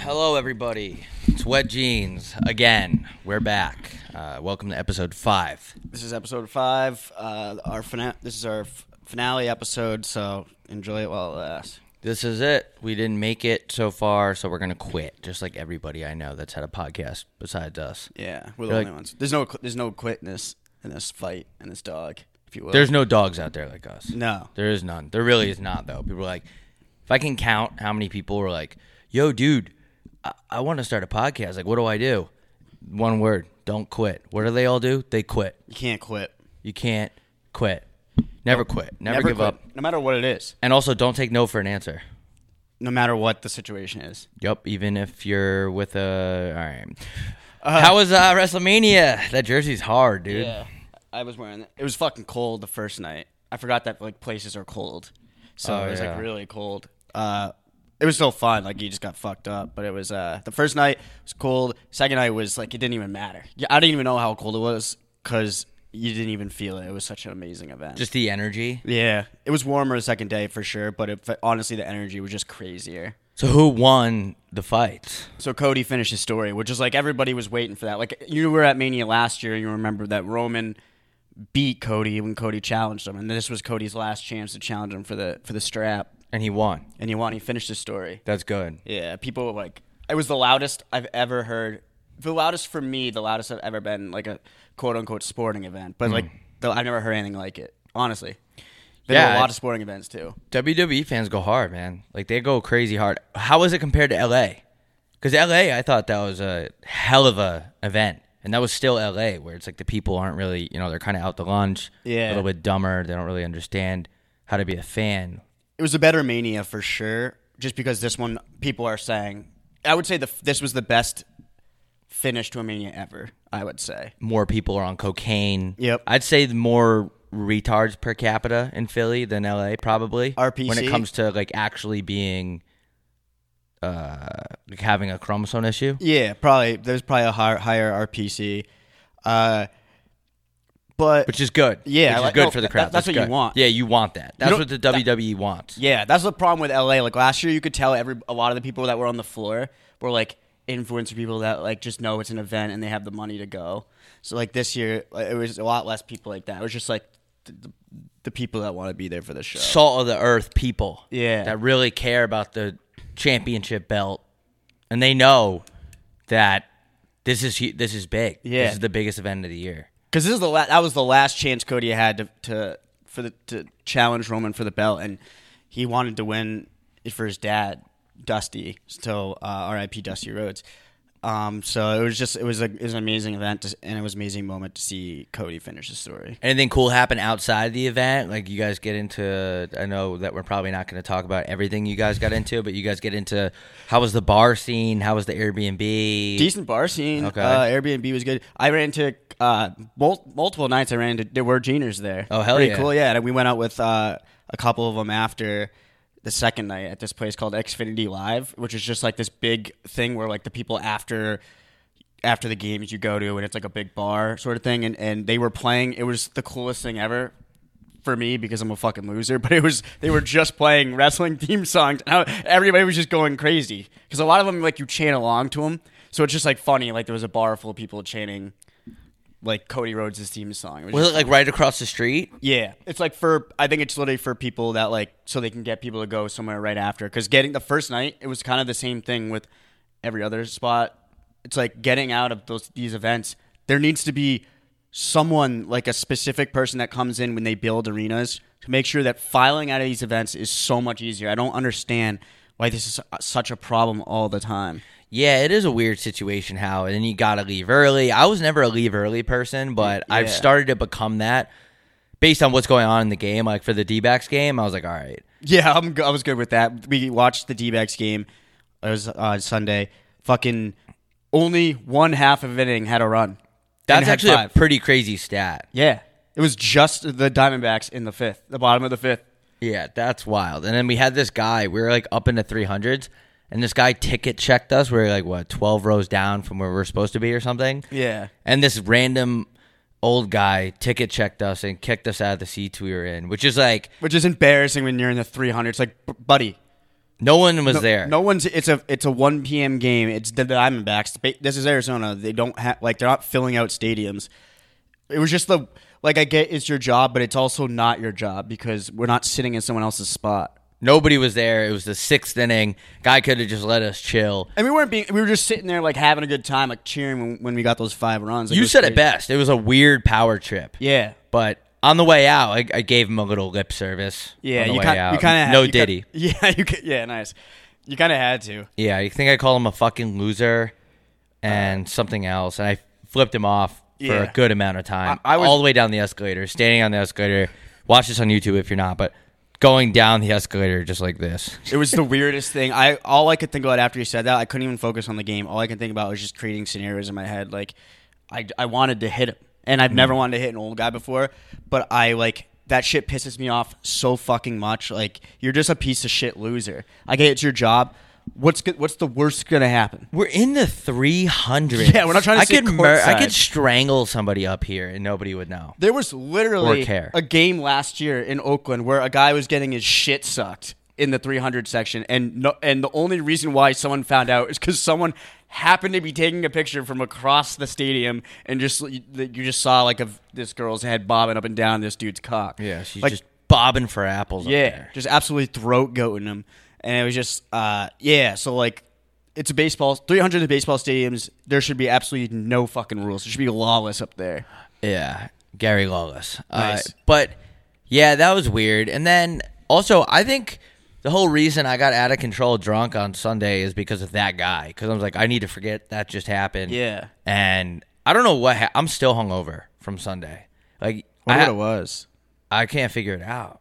Hello, everybody. It's Wet Jeans again. We're back. Welcome to episode 5. This is episode 5. This is our finale episode, so enjoy it while it lasts. This is it. We didn't make it so far, so we're gonna quit. Just like everybody I know that's had a podcast besides us. Yeah, we're the only ones. There's no quitness in this fight and this dog, if you will. There's no dogs out there like us. No, there is none. There really is not, though. People are like, if I can count how many people were like, "Yo, dude, I want to start a podcast. Like, what do I do?" One word: don't quit. What do they all do? They quit. You can't quit. You can't quit. Never quit. Never give quit, up. no matter what it is. And also, don't take no for an answer. No matter what the situation is. Yep, even if you're with a... All right. How was WrestleMania? That jersey's hard, dude. Yeah, I was wearing it. It was fucking cold the first night. I forgot that like places are cold. So it was like really cold. It was still fun. Like, you just got fucked up. But it was... the first night was cold. Second night was like, it didn't even matter. I didn't even know how cold it was because... You didn't even feel it. It was such an amazing event. Just the energy? Yeah. It was warmer the second day for sure, but honestly, the energy was just crazier. So who won the fight? So Cody finished his story, which is like everybody was waiting for that. Like, you were at Mania last year, and you remember that Roman beat Cody when Cody challenged him, and this was Cody's last chance to challenge him for the strap. And he won. And he won. He finished his story. That's good. Yeah. People were like, it was the loudest I've ever heard. The loudest for me, the loudest I've ever been, like a quote-unquote sporting event. But, like, I've never heard anything like it, honestly. There were a lot of sporting events, too. WWE fans go hard, man. Like, they go crazy hard. How is it compared to L.A.? Because L.A., I thought that was a hell of a event. And that was still L.A., where it's like the people aren't really, they're kind of out to lunch. Yeah. A little bit dumber. They don't really understand how to be a fan. It was a better Mania for sure, just because this one, people are saying, I would say this was the best finish to a Mania ever, I would say. More people are on cocaine. Yep. I'd say more retards per capita in Philly than LA, probably. RPC? When it comes to, like, actually being, like, having a chromosome issue. Yeah, probably. There's probably a higher RPC. But which is good. Yeah. Which is good for the crowd. That's what good. you want. Yeah, you want that. That's what the WWE wants. Yeah, that's the problem with LA. Like, last year, you could tell a lot of the people that were on the floor were, like, influencer people that like just know it's an event and they have the money to go. So like this year, it was a lot less people like that. It was just like the people that want to be there for the show. Salt of the earth people. Yeah. That really care about the championship belt, and they know that this is big. Yeah. This is the biggest event of the year. Because that was the last chance Cody had to challenge Roman for the belt, and he wanted to win it for his dad. Dusty, so R.I.P. Dusty Rhodes. So it was an amazing event, and it was an amazing moment to see Cody finish the story. Anything cool happen outside the event? Like, you guys get into, I know that we're probably not going to talk about everything you guys got into, but you guys get into, how was the bar scene? How was the Airbnb? Decent bar scene. Okay. Airbnb was good. I ran into multiple nights. There were Geners there. Oh, hell Pretty yeah. cool. Yeah, and we went out with a couple of them after the second night at this place called Xfinity Live, which is just like this big thing where like the people after the games you go to, and it's like a big bar sort of thing, and they were playing. It was the coolest thing ever for me because I'm a fucking loser, but they were just playing wrestling theme songs, and everybody was just going crazy because a lot of them like you chant along to them, so it's just like funny. Like there was a bar full of people chanting like Cody Rhodes' theme song. Was it like right across the street? Yeah. It's like I think it's literally for people that like, so they can get people to go somewhere right after. Because getting the first night, it was kind of the same thing with every other spot. It's like getting out of these events, there needs to be someone, like a specific person that comes in when they build arenas to make sure that filing out of these events is so much easier. I don't understand why this is such a problem all the time. Yeah, it is a weird situation and then you got to leave early. I was never a leave early person, but Yeah. I've started to become that based on what's going on in the game. Like for the D-backs game, I was like, all right. Yeah, I was good with that. We watched the D-backs game. It was on Sunday. Fucking only one half of inning had a run. That's actually a pretty crazy stat. Yeah. It was just the Diamondbacks in the bottom of the fifth. Yeah, that's wild. And then we had this guy, we were like up in the 300s, and this guy ticket checked us. We were like, 12 rows down from where we were supposed to be or something? Yeah. And this random old guy ticket checked us and kicked us out of the seats we were in, which is embarrassing when you're in the 300s. Like, buddy, No one was there. No one's. It's a 1 p.m. game. It's the Diamondbacks. This is Arizona. They don't have they're not filling out stadiums. It was just I get it's your job, but it's also not your job because we're not sitting in someone else's spot. Nobody was there. It was the 6th inning. Guy could have just let us chill. And we were just sitting there having a good time, cheering when we got those 5 runs. You said it best. It was a weird power trip. Yeah. But on the way out, I gave him a little lip service. Yeah, on the you way kind out. of no Diddy. Yeah, nice. You kind of had to. Yeah, I think I called him a fucking loser and something else, and I flipped him off for a good amount of time. I was all the way down the escalator, standing on the escalator. Watch this on YouTube if you're not, but going down the escalator just like this. It was the weirdest thing. All I could think about after you said that, I couldn't even focus on the game. All I could think about was just creating scenarios in my head. I wanted to hit him, and I've never wanted to hit an old guy before, but that shit pisses me off so fucking much. You're just a piece of shit loser. I get it's your job. What's the worst gonna happen? We're in the 300s. Yeah, we're not trying to sit I could strangle somebody up here and nobody would know. There was literally Or care. a game last year in Oakland where a guy was getting his shit sucked in the 300 section, and the only reason why someone found out is because someone happened to be taking a picture from across the stadium, and you just saw this girl's head bobbing up and down this dude's cock. Yeah, she's just bobbing for apples. Yeah, up there. just absolutely throat goating him. And it was just, so it's a baseball, 300 baseball stadiums. There should be absolutely no fucking rules. It should be lawless up there. Yeah, Gary Lawless. Nice. But yeah, that was weird. And then also, I think the whole reason I got out of control drunk on Sunday is because of that guy. Because I was like, I need to forget that just happened. Yeah. And I don't know what I'm still hungover from Sunday. Wonder what it was. I can't figure it out.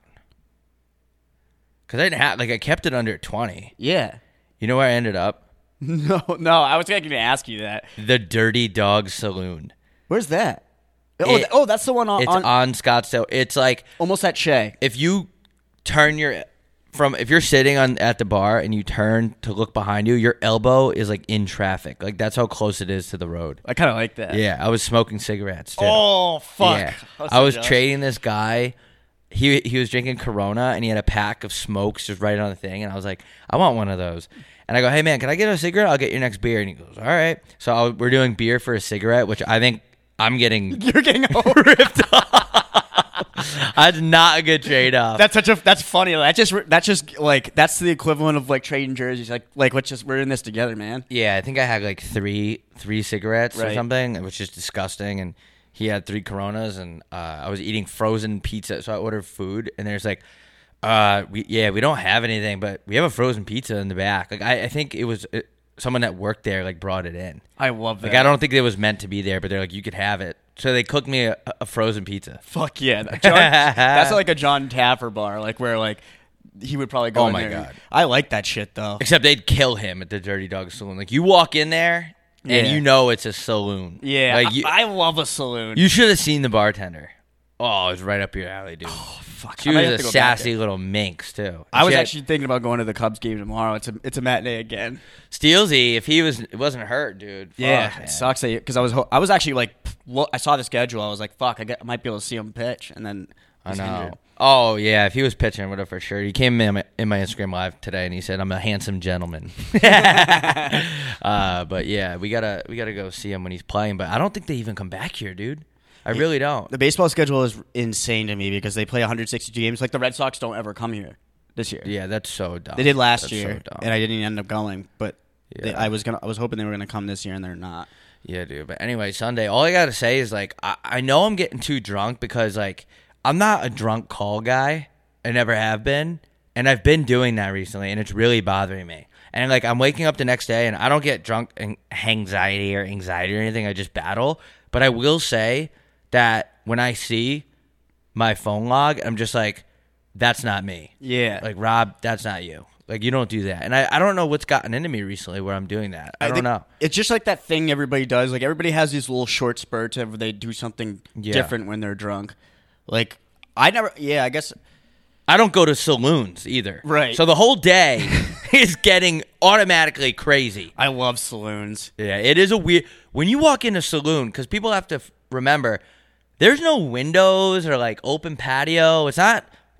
Because I didn't have, I kept it under 20. Yeah. You know where I ended up? No, I was going to ask you that. The Dirty Dog Saloon. Where's that? That's the one It's on Scottsdale. It's almost at Shea. if you turn if you're sitting at the bar and you turn to look behind you, your elbow is in traffic. That's how close it is to the road. I kind of like that. Yeah, I was smoking cigarettes too. Oh, fuck. Yeah. I was jealous. trading this guy. He was drinking Corona and he had a pack of smokes just right on the thing, and I was like, I want one of those. And I go, hey man, can I get a cigarette? I'll get your next beer. And he goes, all right. So we're doing beer for a cigarette, which I think I'm getting You're getting ripped off. That's not a good trade off. That's funny. That's the equivalent of trading jerseys. We're in this together, man. Yeah, I think I had three cigarettes or Right. something, which is disgusting. And he had 3 Coronas, and I was eating frozen pizza, so I ordered food. And there's we don't have anything, but we have a frozen pizza in the back. I think it was someone that worked there brought it in. I love that. I don't think it was meant to be there, but they're you could have it. So they cooked me a frozen pizza. Fuck yeah, that's a John Taffer bar, where he would probably go. Oh in my there. God. I like that shit though. Except they'd kill him at the Dirty Dog Saloon. You walk in there and Yeah. you know it's a saloon. Yeah, I love a saloon. You should have seen the bartender. Oh, it was right up your alley, dude. Fuck, She I might was have a to go back sassy there. little minx too. I was She had- actually thinking about going to the Cubs game tomorrow. It's a matinee again. Steelsy, if it wasn't hurt, dude. Fuck, Yeah, man. it sucks because I was actually I saw the schedule. I was like, fuck, I might be able to see him pitch, and then I he's know. injured. Oh yeah, if he was pitching, I would have for sure. He came in my Instagram live today, and he said, "I'm a handsome gentleman." But yeah, we gotta go see him when he's playing. But I don't think they even come back here, dude. I really don't. The baseball schedule is insane to me because they play 162 games. The Red Sox don't ever come here this year. Yeah, that's so dumb. They did last That's year, so dumb. and I didn't end up going. But Yeah. I was hoping they were gonna come this year, and they're not. Yeah, dude. But anyway, Sunday, all I got to say is, I know I'm getting too drunk because, I'm not a drunk call guy. I never have been. And I've been doing that recently, and it's really bothering me. And, I'm waking up the next day, and I don't get drunk anxiety or anything. I just battle. But I will say that when I see my phone log, I'm just like, that's not me. Yeah, Rob, that's not you. You don't do that. And I don't know what's gotten into me recently where I'm doing that. I don't think know. It's just that thing everybody does. Everybody has these little short spurts where they do something different when they're drunk. I never. Yeah, I guess. I don't go to saloons either. Right. So the whole day is getting automatically crazy. I love saloons. Yeah, it is a weird... When you walk in a saloon, because people have to remember, there's no windows or, open patio. It's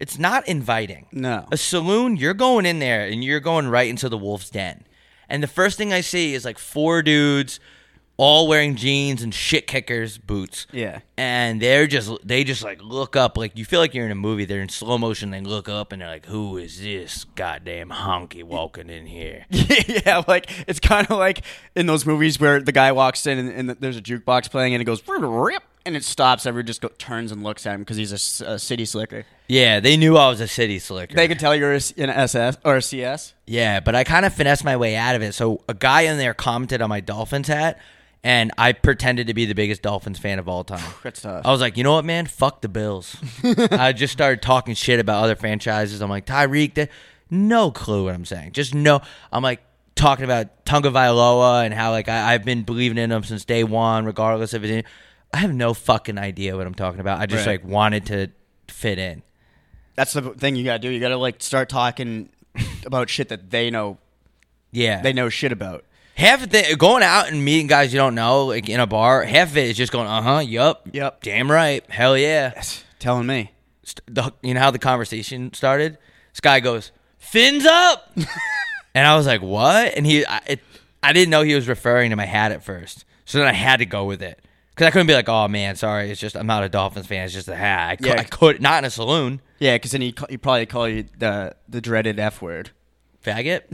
It's not inviting. No. A saloon, you're going in there and you're going right into the wolf's den. And the first thing I see is like 4 dudes all wearing jeans and shit kickers boots. Yeah. And they just like look up, like you feel like you're in a movie. They're in slow motion. They look up and they're like, "Who is this goddamn honky walking in here?" Yeah, like it's kind of like in those movies where the guy walks in and there's a jukebox playing and it goes rip and it stops. Everyone just turns and looks at him because he's a city slicker. Yeah, they knew I was a city slicker. They could tell you're an SS or a CS. Yeah, but I kind of finessed my way out of it. So a guy in there commented on my Dolphins hat, and I pretended to be the biggest Dolphins fan of all time. That's tough. I was like, you know what, man? Fuck the Bills. I just started talking shit about other franchises. I'm like, Tyreek, no clue what I'm saying. Just no. I'm like talking about Tunga Vailoa and how like I've been believing in him since day one, regardless of it. I have no fucking idea what I'm talking about. I just like wanted to fit in. That's the thing you gotta do. You gotta like start talking about shit that they know. Yeah, they know shit about. Half of it, going out and meeting guys you don't know, like in a bar, half of it is just going, yup, damn right, hell yeah. Yes, telling me. You know how the conversation started? This guy goes, "Fins up!" And I was like, what? And I didn't know he was referring to my hat at first. So then I had to go with it. Because I couldn't be like, oh, man, sorry, it's just, I'm not a Dolphins fan, it's just a hat. I could, not in a saloon. Yeah, because then he probably call you the dreaded F word. Faggot?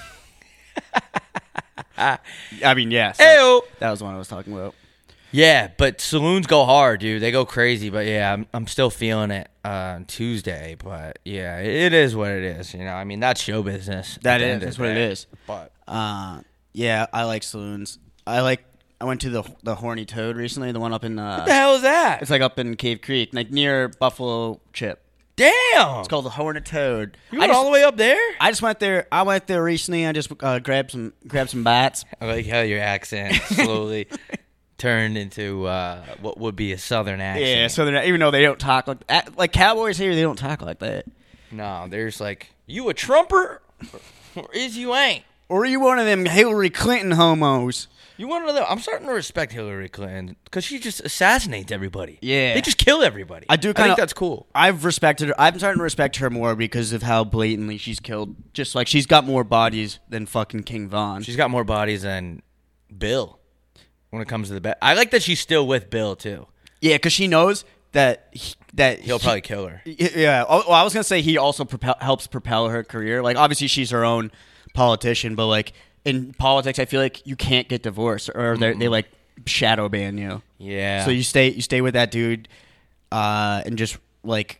I mean, yeah. So that was the one I was talking about. Yeah, but saloons go hard, dude. They go crazy. But yeah, I'm still feeling it on Tuesday. But yeah, it is what it is. You know, I mean, that's show business. That's what it is. But yeah, I like saloons. I went to the Horny Toad recently. The one up in what the hell is that? It's like up in Cave Creek, like near Buffalo Chip. Damn! It's called the Horny Toad. You went all the way up there? I just went there. I went there recently. I just grabbed some bats. I like how your accent slowly turned into what would be a southern accent. Yeah, southern. Even though they don't talk like cowboys here, they don't talk like that. No, there's like, you a Trumper, or is you ain't? Or are you one of them Hillary Clinton homos? You want to know? I'm starting to respect Hillary Clinton because she just assassinates everybody. Yeah, they just kill everybody. I think that's cool. I've respected her. I'm starting to respect her more because of how blatantly she's killed. Just like she's got more bodies than fucking King Von. She's got more bodies than Bill. When it comes to the bet, I like that she's still with Bill too. Yeah, because she knows that he'll probably kill her. Yeah. Well, I was gonna say he also helps propel her career. Like obviously she's her own politician, but like. In politics, I feel like you can't get divorced, or they like shadow ban you. Yeah. So you stay with that dude, and just like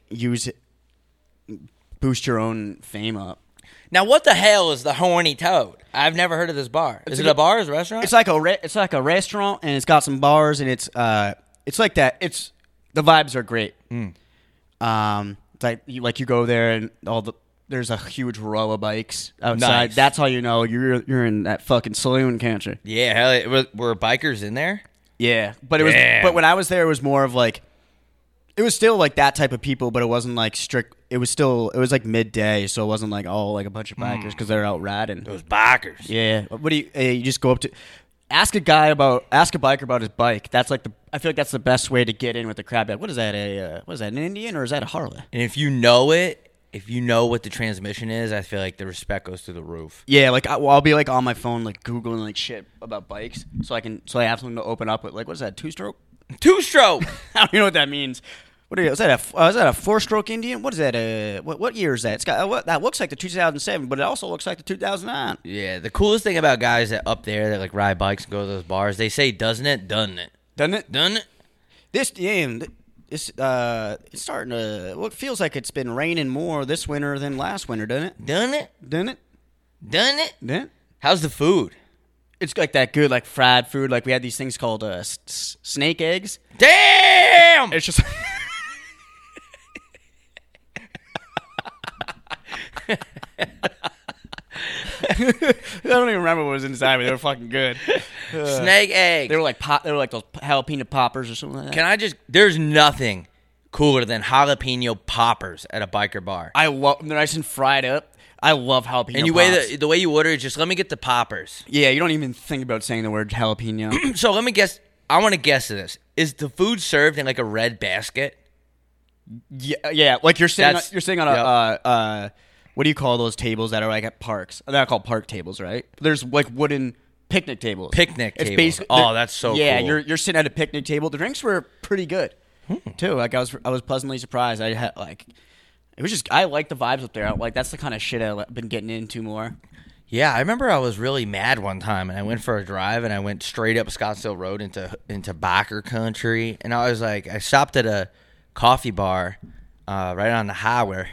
boost your own fame up. Now, what the hell is the Horny Toad? I've never heard of this bar. Is it a bar? Is it a restaurant? It's like a restaurant, and it's got some bars, and it's like that. It's the vibes are great. It's like you go there and there's a huge row of bikes outside. Nice. That's how you know you're in that fucking saloon country. Yeah, hell, were bikers in there? Yeah, but it was. But when I was there, it was more of like, it was still like that type of people, but it wasn't like strict. It was like midday, so it wasn't like a bunch of bikers because they're out riding. Those bikers. Yeah. What do you just go up to? Ask a biker about his bike. That's like I feel like that's the best way to get in with the crowd. Like, what is that? An Indian or is that a Harley? And if you know what the transmission is, I feel like the respect goes through the roof. Yeah, like I'll be like on my phone, like Googling like shit about bikes, so I have something to open up with. Like, what is that? 2-stroke? 2-stroke. I don't even know what that means. Is that a 4-stroke Indian? What is that? What year is that? It's got that looks like the 2007, but it also looks like the 2009. Yeah, the coolest thing about guys that up there that like ride bikes and go to those bars, they say, "Doesn't it? Doesn't it? Doesn't it? Doesn't it?" It's starting to. Well, it feels like it's been raining more this winter than last winter, doesn't it? Doesn't it? Doesn't it? Doesn't it? Doesn't it? How's the food? It's like that good, like fried food. Like we had these things called snake eggs. Damn! It's just. I don't even remember what was inside, but they were fucking good. Snake eggs. They were like those jalapeno poppers or something like that. There's nothing cooler than jalapeno poppers at a biker bar. I love them. They're nice and fried up. I love jalapeno. And the way you order is just let me get the poppers. Yeah, you don't even think about saying the word jalapeno. So let me guess. I want to guess this. Is the food served in like a red basket? Yeah. Like you're sitting on Yep. a what do you call those tables that are like at parks? They're not called park tables, right? There's like wooden picnic tables. Picnic It's tables. basically Oh, that's so yeah. cool. You're sitting at a picnic table. The drinks were pretty good too. Like I was pleasantly surprised. I had like it was just I like the vibes up there. Like that's the kind of shit I've been getting into more. Yeah, I remember I was really mad one time, and I went for a drive, and I went straight up Scottsdale Road into Backer Country, and I was like, I stopped at a coffee bar right on the highway,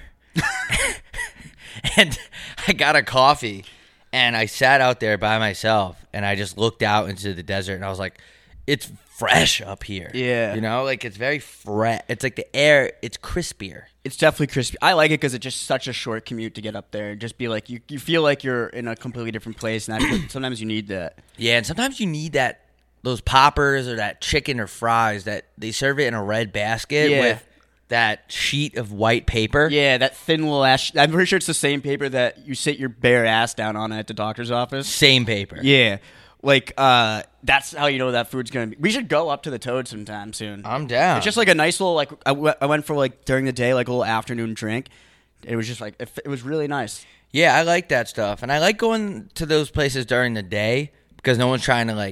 and I got a coffee, and I sat out there by myself, and I just looked out into the desert, and I was like, it's fresh up here. Yeah. You know, like it's very fresh. It's like the air, it's crispier. It's definitely crispy. I like it because it's just such a short commute to get up there and just be like you feel like you're in a completely different place, and sometimes you need that. Yeah, and sometimes you need those poppers or that chicken or fries that they serve it in a red basket Yeah. with that sheet of white paper. Yeah, that thin little ass. I'm pretty sure it's the same paper that you sit your bare ass down on at the doctor's office. Same paper. Yeah, like that's how you know that food's gonna be. We should go up to the Toad sometime soon. I'm down. It's just like a nice little like I went for like during the day like a little afternoon drink. It was just like it was really nice. Yeah, I like that stuff. And I like going to those places during the day because no one's trying to like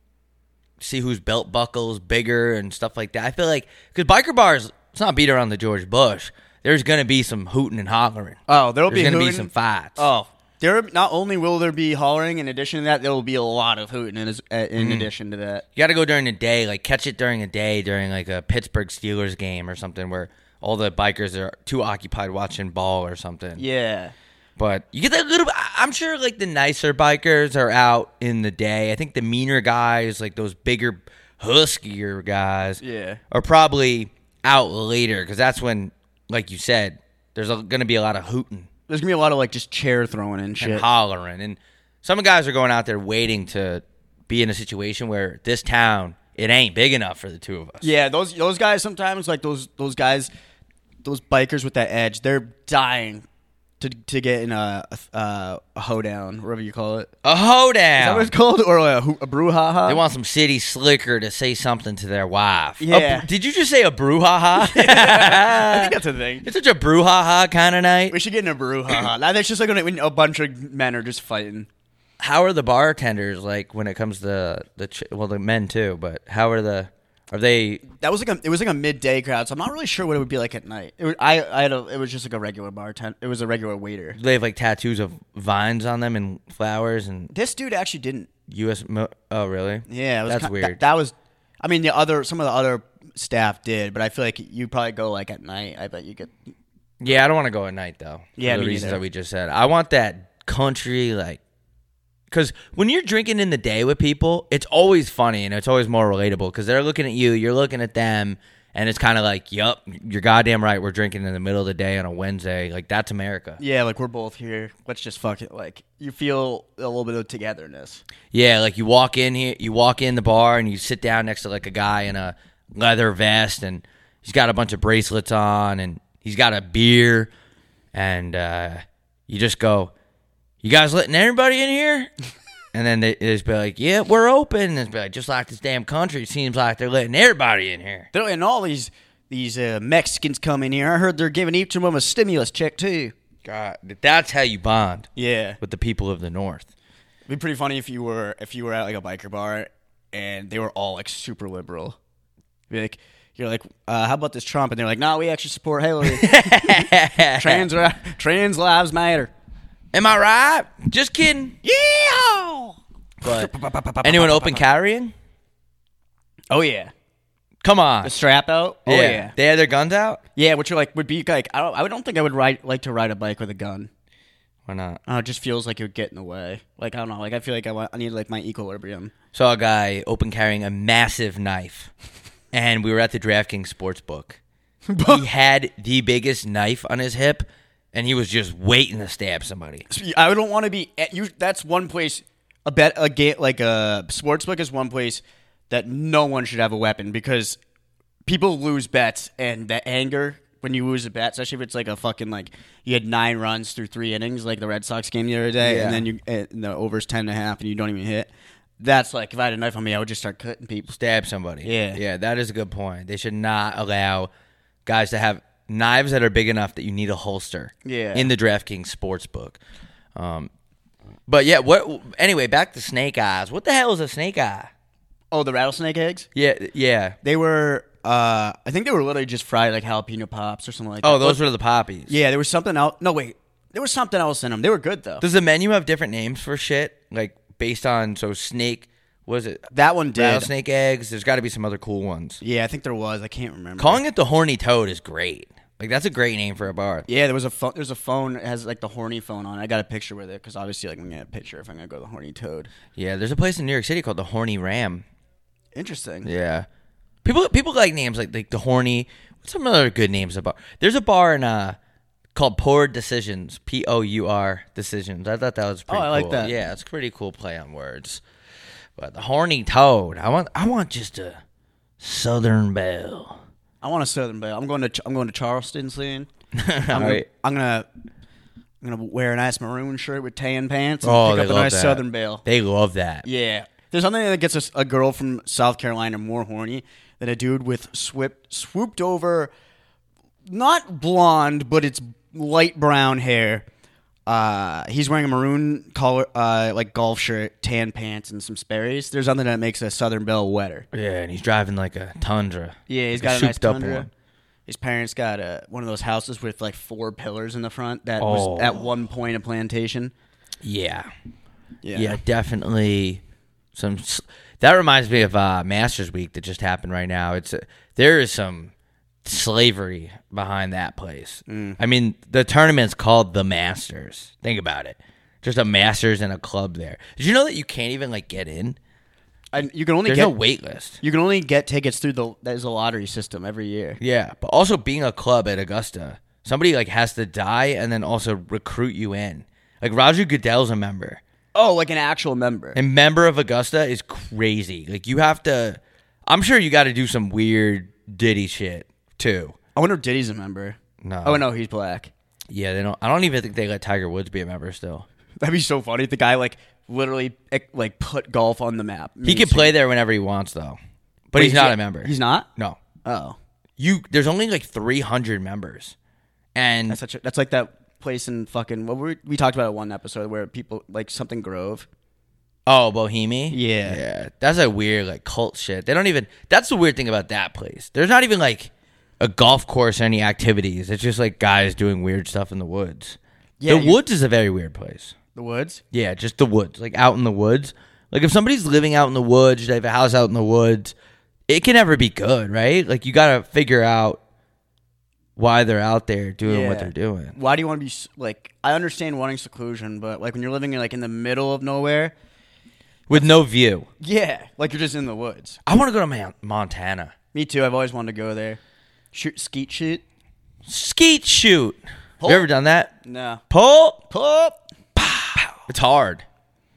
see whose belt buckle's bigger and stuff like that. I feel like because biker bars, it's not beat around the George Bush. There's gonna be some hooting and hollering. Oh, there'll There's be gonna be hooting. some fights. Oh, there not only will there be hollering, in addition to that, there will be a lot of hooting in addition to that. You got to go during the day, like catch it during the day during like a Pittsburgh Steelers game or something where all the bikers are too occupied watching ball or something. Yeah. But you get that little. I'm sure like the nicer bikers are out in the day. I think the meaner guys, like those bigger, huskier guys, Yeah. are probably out later because that's when, like you said, there's going to be a lot of hooting There's gonna be a lot of like just chair throwing and shit. and hollering, and some guys are going out there waiting to be in a situation where this town it ain't big enough for the two of us. Yeah, those guys sometimes like those guys, those bikers with that edge, they're dying to get in a hoedown, whatever you call it. A Is that hoedown. what it's called, or a brouhaha? They want some city slicker to say something to their wife. Yeah. Did you just say a brouhaha? I think that's a thing. It's such a brouhaha kind of night. We should get in a brouhaha. That's just like when a bunch of men are just fighting. How are the bartenders like when it comes to the men too? But how are they? That was it was like a midday crowd, so I'm not really sure what it would be like at night. It was just like a regular bartender. It was a regular waiter. Do they have like tattoos of vines on them and flowers and This dude actually didn't. Oh, really? Yeah, it was That's weird. That was. I mean, some of the other staff did, but I feel like you probably go like at night. I bet you get. Yeah, I don't want to go at night though. Yeah, for the me reasons neither. that we just said. I want that country like. Because when you're drinking in the day with people, it's always funny and it's always more relatable because they're looking at you, you're looking at them, and it's kind of like, yup, you're goddamn right. We're drinking in the middle of the day on a Wednesday. Like, that's America. Yeah, like we're both here. Let's just fuck it. Like you feel a little bit of togetherness. Yeah, like you walk in the bar, and you sit down next to like a guy in a leather vest, and he's got a bunch of bracelets on, and he's got a beer, and you just go, "You guys letting everybody in here?" And then they just be like, "Yeah, we're open." And it's be like, just like this damn country, it seems like they're letting everybody in here. And all these Mexicans come in here. I heard they're giving each of them a stimulus check too. God, that's how you bond Yeah, with the people of the North. it'd be pretty funny if you were at like a biker bar and they were all like super liberal. Be like, you're like, how about this Trump? And they're like, no, we actually support Hillary. Trans lives matter. Am I right? Just kidding. Yeah. But anyone open carrying? Oh yeah, Come on. the strap out. Oh yeah. They had their guns out? Yeah, which would be like I don't think I would like to ride a bike with a gun. Why not? It just feels like it would get in the way. Like I don't know. Like I feel like I need like my equilibrium. Saw a guy open carrying a massive knife, and we were at the DraftKings Sportsbook. He had the biggest knife on his hip, and he was just waiting to stab somebody. I don't want to be at you. That's one place. A game like a sportsbook is one place that no one should have a weapon because people lose bets and the anger when you lose a bet, especially if it's like a fucking like you had 9 runs through 3 innings like the Red Sox game the other day, Yeah. and then the over's 10.5 and you don't even hit. That's like if I had a knife on me, I would just start cutting people. Stab somebody. Yeah. Yeah, that is a good point. They should not allow guys to have knives that are big enough that you need a holster. Yeah. In the DraftKings Sportsbook. But yeah, anyway, back to snake eyes. What the hell is a snake eye? Oh, the rattlesnake eggs? Yeah. They were, I think they were literally just fried like jalapeno pops or something like that. Oh, those were the poppies. Yeah, there was something else. No, wait. There was something else in them. They were good, though. Does the menu have different names for shit? Like, based on, snake, was it? That one did. Rattlesnake eggs. There's got to be some other cool ones. Yeah, I think there was. I can't remember. Calling it the Horny Toad is great. Like, that's a great name for a bar. Yeah, there's a phone that has like the horny phone on it. I got a picture with it because obviously like I'm gonna get a picture if I'm gonna go to the Horny Toad. Yeah, there's a place in New York City called the Horny Ram. Interesting. Yeah. People like names like the Horny. What's some other good names about? There's a bar in called Pour Decisions. Pour Decisions. I thought that was pretty cool. I like that. Yeah, it's a pretty cool play on words. But the Horny Toad. I want just a Southern Belle. I want a Southern Belle. I'm going to Charleston soon. Right. I'm gonna wear a nice maroon shirt with tan pants and Oh, pick they up a love nice that. Southern Belle. They love that. Yeah. There's something that gets a girl from South Carolina more horny than a dude with swooped over, not blonde, but it's light brown hair. He's wearing a maroon collar, like golf shirt, tan pants, and some Sperry's. There's something that makes a Southern Belle wetter. Yeah, and he's driving like a Tundra. Yeah, he's Like got a nice souped up Tundra. one. His parents got one of those houses with like 4 pillars in the front that Oh. was at one point a plantation. Yeah. Yeah, definitely. That reminds me of Masters Week that just happened right now. There is some slavery behind that place. I mean, the tournament's called the Masters. Think about it. Just a Masters and a club there. Did you know that you can't even like get in? And you can only There's get no wait list. You can only get tickets through there's a lottery system every year. Yeah, but also being a club at Augusta, somebody like has to die and then also recruit you in. Like Roger Goodell's a member. Oh, like an actual member. And member of Augusta is crazy. Like you have to. I'm sure you got to do some weird Diddy shit too. I wonder if Diddy's a member. No. Oh no, he's black. Yeah, they don't. I don't even think they let Tiger Woods be a member still. That'd be so funny. The guy like literally like put golf on the map. He can play there whenever he wants though, but Wait, he's not a member. He's not. No. Oh, There's only like 300 members, and that's like that place in fucking we talked about it one episode where people like something Grove. oh, Bohemia. Yeah. Yeah, that's a weird like cult shit. They don't even. That's the weird thing about that place. There's not even like a golf course or any activities. It's just like guys doing weird stuff in the woods. Yeah, The woods is a very weird place. The woods. Yeah, just the woods, like out in the woods. Like if somebody's living out in the woods, they have a house out in the woods, it can never be good, right? Like you got to figure out why they're out there doing what they're doing. Why do you want to be like? I understand wanting seclusion, but like when you're living like in the middle of nowhere, With no view. yeah, like you're just in the woods. I want to go to Montana. Me too. I've always wanted to go there. Skeet shoot. Skeet shoot. Pull. You ever done that? No. Pull. Pull. It's hard.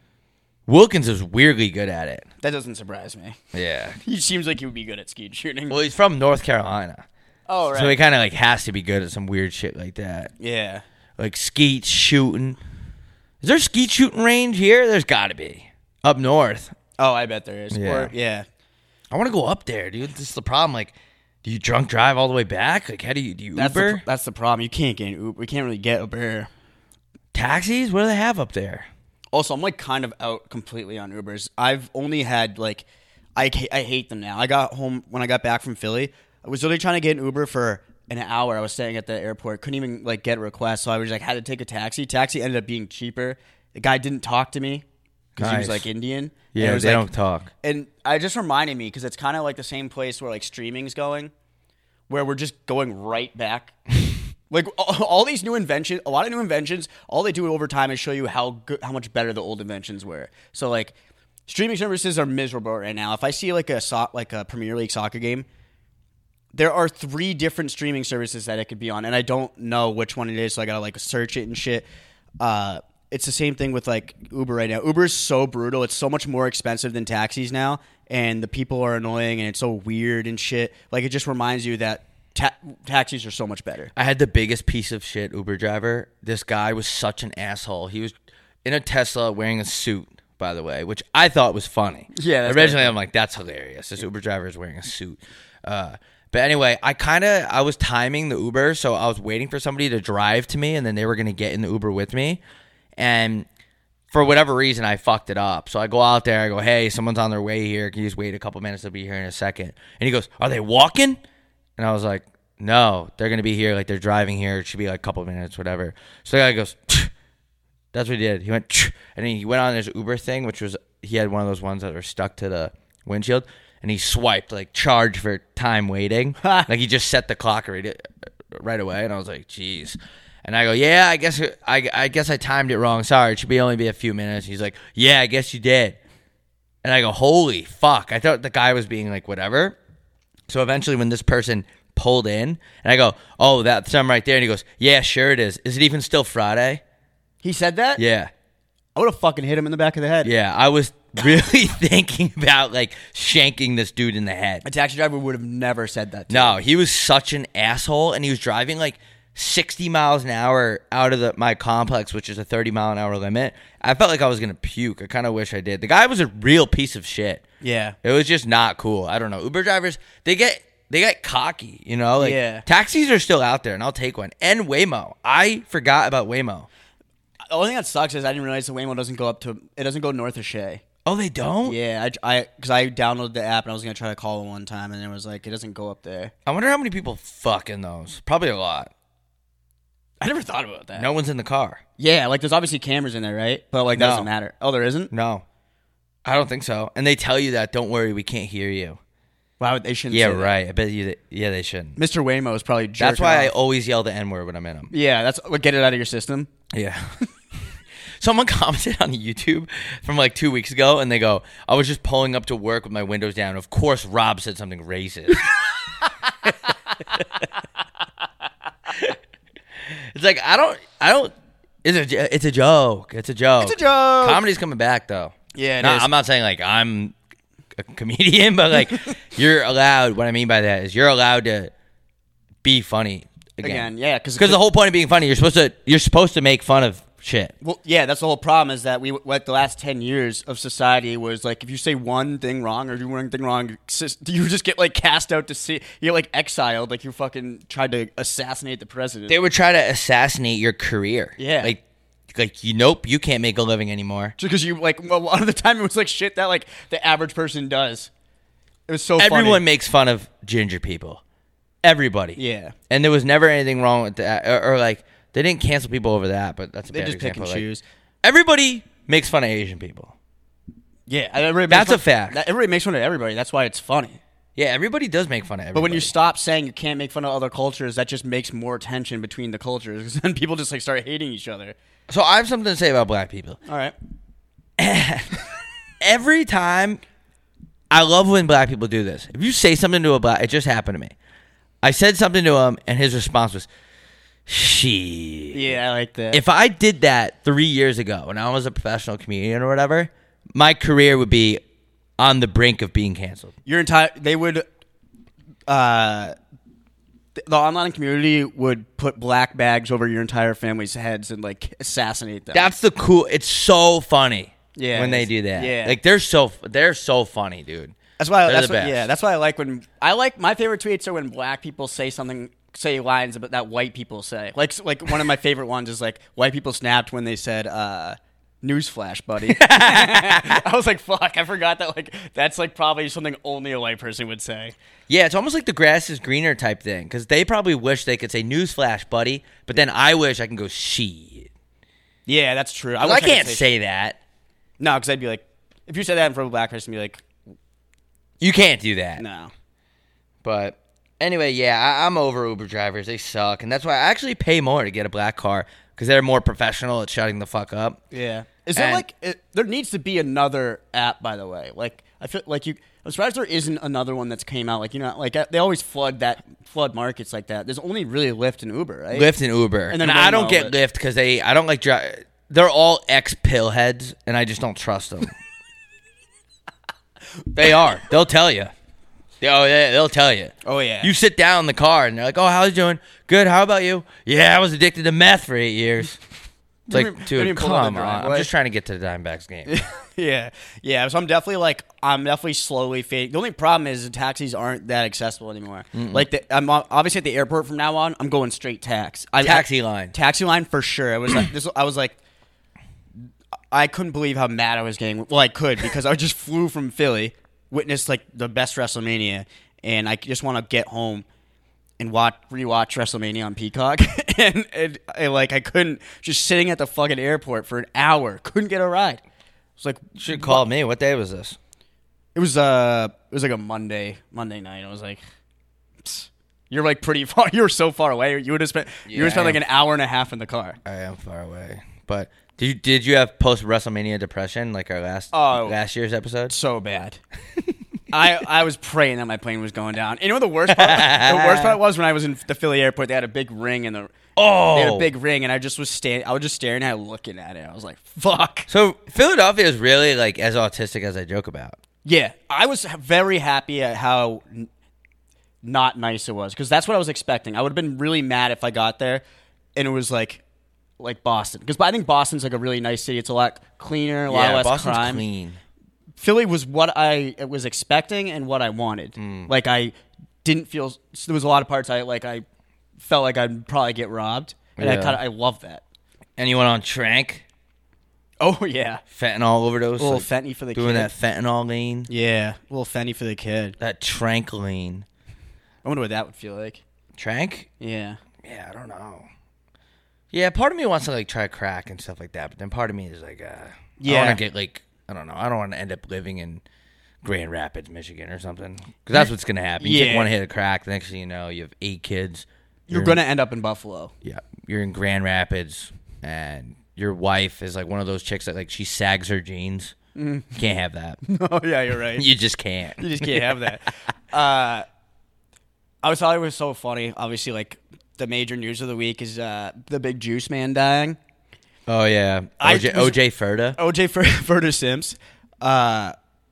Wilkins is weirdly good at it. That doesn't surprise me. Yeah. He seems like he would be good at skeet shooting. Well, he's from North Carolina. Oh, right. So he kind of like has to be good at some weird shit like that. Yeah. Like skeet shooting. Is there a skeet shooting range here? There's got to be. Up north. Oh, I bet there is. Yeah. Or, yeah. I want to go up there, dude. This is the problem. Like, do you drunk drive all the way back? Like, how do you Uber? That's the problem. You can't get an Uber. We can't really get Uber. Taxis? What do they have up there? Also, I'm like kind of out completely on Ubers. I've only had like, I hate them now. I got home when I got back from Philly. I was literally trying to get an Uber for an hour. I was staying at the airport. Couldn't even like get a request. So I was like, had to take a taxi. Taxi ended up being cheaper. The guy didn't talk to me because he was Nice. like Indian. Yeah, And it was they like- don't talk. And it just reminded me because it's kind of like the same place where like streaming's going, where we're just going right back. Like all these new inventions, a lot of new inventions, all they do over time is show you how much better the old inventions were. So like streaming services are miserable right now. If I see like a Premier League soccer game, there are 3 different streaming services that it could be on, and I don't know which one it is, so I gotta like search it and shit. It's the same thing with like Uber right now. Uber is so brutal. It's so much more expensive than taxis now, and the people are annoying, and it's so weird and shit. Like it just reminds you that taxis are so much better. I had the biggest piece of shit Uber driver. This guy was such an asshole. He was in a Tesla wearing a suit, by the way, which I thought was funny. Yeah, that's Originally, I'm like, that's hilarious. This Uber driver is wearing a suit. But anyway, I was timing the Uber, so I was waiting for somebody to drive to me, and then they were going to get in the Uber with me. And for whatever reason, I fucked it up. So I go out there, I go, hey, someone's on their way here. Can you just wait a couple minutes? They'll be here in a second. And he goes, are they walking? And I was like, no, they're going to be here. Like, they're driving here. It should be like a couple minutes, whatever. So the guy goes, that's what he did. He went, and then he went on his Uber thing, which was, he had one of those ones that are stuck to the windshield. And he swiped, like, charge for time waiting. Like, he just set the clock right away. And I was like, jeez. And I go, yeah, I guess I timed it wrong. Sorry, it should only be a few minutes. He's like, yeah, I guess you did. And I go, holy fuck. I thought the guy was being like, whatever. So eventually when this person pulled in, and I go, oh, that's them right there. And he goes, yeah, sure it is. Is it even still Friday? He said that? Yeah. I would have fucking hit him in the back of the head. Yeah, I was really thinking about, like, shanking this dude in the head. A taxi driver would have never said that to No, him. he was such an asshole, and he was driving, like, 60 miles an hour out of my complex, which is a 30-mile-an-hour limit. I felt like I was going to puke. I kind of wish I did. The guy was a real piece of shit. Yeah. It was just not cool. I don't know. Uber drivers, they get cocky, you know? Like, yeah. Taxis are still out there, and I'll take one. And Waymo. I forgot about Waymo. The only thing that sucks is I didn't realize the Waymo doesn't go north of Shea. Oh, they don't? Yeah, because I downloaded the app and I was going to try to call it one time, and it was like, it doesn't go up there. I wonder how many people fuck in those. Probably a lot. I never thought about that. No one's in the car. Yeah, like, there's obviously cameras in there, right? But, like, that doesn't matter. Oh, there isn't? No. I don't think so. And they tell you that, don't worry, we can't hear you. Wow, they shouldn't Yeah, say that. right. I bet you yeah, they shouldn't. Mr. Waymo is probably jerking That's why I off. always yell the N-word when I'm in them. Yeah, that's what, get it out of your system. Yeah. Someone commented on YouTube from like 2 weeks ago, and they go, I was just pulling up to work with my windows down. Of course, Rob said something racist. It's like, I don't, it's a joke. It's a joke. It's a joke. Comedy's coming back, though. Yeah, it No, is. I'm not saying like I'm a comedian, but like you're allowed, what I mean by that is you're allowed to be funny again. Yeah, because the whole point of being funny, you're supposed to make fun of shit. Well, yeah, that's the whole problem is that what the last 10 years of society was like, if you say one thing wrong or do one thing wrong, you just get like cast out to sea. You get like exiled, like you fucking tried to assassinate the president. They would try to assassinate your career. Yeah. Like nope, you can't make a living anymore. Just because you like, well, a lot of the time it was like shit that like the average person does. It was so funny. Everyone makes fun of ginger people. Everybody. Yeah. And there was never anything wrong with that. Or like, they didn't cancel people over that, but that's a They bad just pick example. and Like, choose. everybody makes fun of Asian people. Yeah, That's a fact. Everybody makes fun of everybody. That's why it's funny. Yeah, everybody does make fun of everybody. But when you stop saying you can't make fun of other cultures, that just makes more tension between the cultures. Because then people just like start hating each other. So I have something to say about black people. All right. Every time, I love when black people do this. If you say something to a black, it just happened to me. I said something to him, and his response was, "Shit." Yeah, I like that. If I did that 3 years ago, when I was a professional comedian or whatever, my career would be on the brink of being canceled. They would, the online community would put black bags over your entire family's heads and like assassinate them. That's the cool. It's so funny. Yeah, when it they is. do that. Yeah. Like they're so funny, dude. That's why. They're the best. Yeah, that's why I like when my favorite tweets are when black people say lines about that white people say. Like one of my favorite ones is like white people snapped when they said "newsflash, buddy." I was like, "Fuck!" I forgot that. Like that's like probably something only a white person would say. Yeah, it's almost like the grass is greener type thing because they probably wish they could say "newsflash, buddy," but then I wish I can go "shit." Yeah, that's true. I wish can't could say that. No, because I'd be like, if you said that in front of a black person, I'd be like, You can't do that. no. But anyway, yeah, I'm over Uber drivers. They suck, and that's why I actually pay more to get a black car because they're more professional at shutting the fuck up. Yeah. Is there there needs to be another app, by the way. Like I feel like I'm surprised there isn't another one that's came out. Like like they always flood markets like that. There's only really Lyft and Uber, right? Lyft and Uber, And then I don't Waymo, get but- Lyft because I don't like drive. They're all ex-pill heads, and I just don't trust them. They are. They'll tell you. They'll tell you. Oh yeah. You sit down in the car, and they're like, "Oh, how's you doing? Good. How about you? Yeah, I was addicted to meth for 8 years." It's like, Didn't dude, even pull up come the on. I'm driveway. just trying to get to the Diamondbacks game. yeah. So I'm definitely slowly fading. The only problem is the taxis aren't that accessible anymore. Like, I'm obviously at the airport from now on. I'm going straight Taxi line. Taxi line for sure. I was like, I couldn't believe how mad I was getting. Well, I could because I just flew from Philly, witnessed like the best WrestleMania, and I just want to get home and rewatch WrestleMania on Peacock, and like I couldn't, just sitting at the fucking airport for an hour, couldn't get a ride. It's like, You should call me. What day was this? it was like a Monday night. I was like, "Psst, you're like pretty far. You were so far away. You would have spent like an hour and a half in the car. I am far away. But did you have post WrestleMania depression like our last year's episode? So bad. I was praying that my plane was going down. You know what the worst part? The worst part was when I was in the Philly airport. They had a big ring they had a big ring, and I just was staring at it, looking at it. I was like, "Fuck." So Philadelphia is really like as autistic as I joke about. Yeah, I was very happy at how not nice it was because that's what I was expecting. I would have been really mad if I got there and it was like Boston, because I think Boston's like a really nice city. It's a lot cleaner, a lot less Boston's crime. clean. Philly was what I was expecting and what I wanted. Like, I didn't feel there was a lot of parts I felt like I'd probably get robbed, and I love that. And you went on Trank, Oh yeah, fentanyl overdose, a little like, fentanyl for the doing kid. that fentanyl lean, Yeah, a little fentanyl for the kid. that Trank lean. I wonder what that would feel like. Trank? Yeah. Yeah, I don't know. Yeah, part of me wants to like try crack and stuff like that, but then part of me is like, I want to get like, I don't know, I don't want to end up living in Grand Rapids, Michigan, or something, because that's what's gonna happen. You take one hit of crack, the next thing you know, you have 8 kids. You're gonna end up in Buffalo. Yeah, you're in Grand Rapids, and your wife is like one of those chicks that like she sags her jeans. You can't have that. Oh yeah, you're right. You just can't. You just can't have that. I thought it was so funny. Obviously, like the major news of the week is the big Juice Man dying. Oh yeah, OJ Ferda. OJ Ferda Sims. I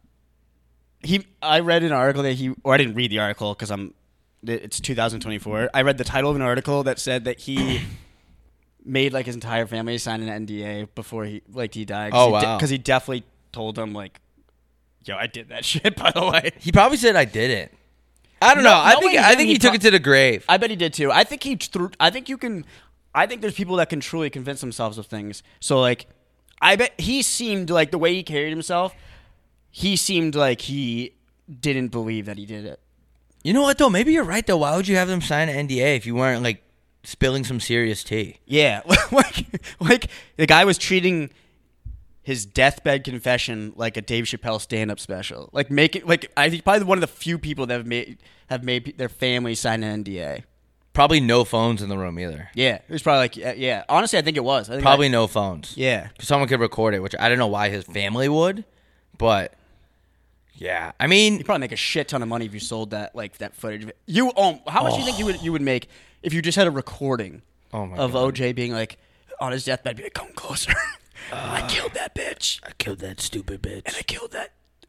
read an article that I didn't read the article because it's 2024. I read the title of an article that said that he made like his entire family sign an NDA before he died. Oh wow, because he definitely told them like, "Yo, I did that shit." By the way, he probably said I didn't. I don't know. I think he took it to the grave. I bet he did too. I think I think there's people that can truly convince themselves of things. So like, I bet he seemed like the way he carried himself. He seemed like he didn't believe that he did it. You know what though? Maybe you're right though. Why would you have them sign an NDA if you weren't like spilling some serious tea? Yeah, like the guy was treating his deathbed confession like a Dave Chappelle stand-up special. Like I think probably one of the few people that have made their family sign an NDA. Probably no phones in the room either. Yeah, it was probably like yeah. Honestly, I think it was. Probably no phones. Yeah, because someone could record it, which I don't know why his family would, but yeah, I mean, you'd probably make a shit ton of money if you sold that footage of it. How much do you think you would make if you just had a recording of OJ being like on his deathbed, be like, "Come closer." I killed that bitch. I killed that stupid bitch. And I killed that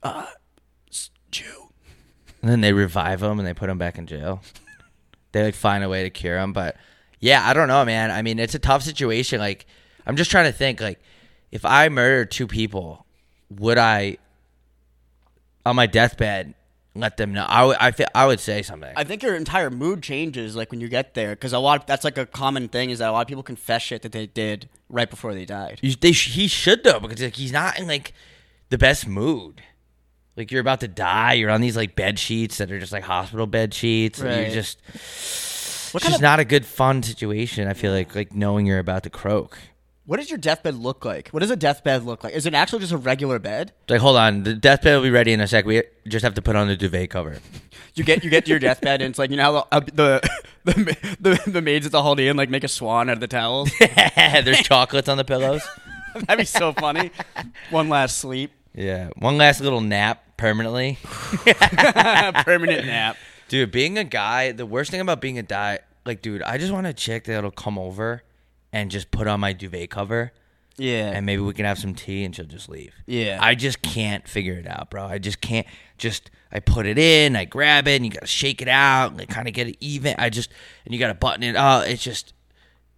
Jew. And then they revive him and they put him back in jail. They like find a way to cure him. But yeah, I don't know, man. I mean, it's a tough situation. Like, I'm just trying to think, like, if I murdered 2 people, would I, on my deathbed, let them know? I would say something. I think your entire mood changes like when you get there, because that's like a common thing is that a lot of people confess shit that they did right before they died. He should though, because like he's not in like the best mood. Like, you're about to die. You're on these like bed sheets that are just like hospital bed sheets. Right. And you're just it's just not a good fun situation. I feel like knowing you're about to croak. What does your deathbed look like? What does a deathbed look like? Is it actually just a regular bed? Like, hold on, the deathbed will be ready in a sec. We just have to put on the duvet cover. You get to your deathbed and it's like, you know how the maids at the Holiday Inn like make a swan out of the towels. There's chocolates on the pillows. That'd be so funny. One last sleep. Yeah, one last little nap permanently. Permanent nap. Dude, being a guy, the worst thing about being a guy, like, dude, I just want a chick that'll come over and just put on my duvet cover. Yeah. And maybe we can have some tea and she'll just leave. Yeah. I just can't figure it out, bro. I just can't. I put it in, I grab it, and you got to shake it out and kind of get it even. And you got to button it. Oh, it's just,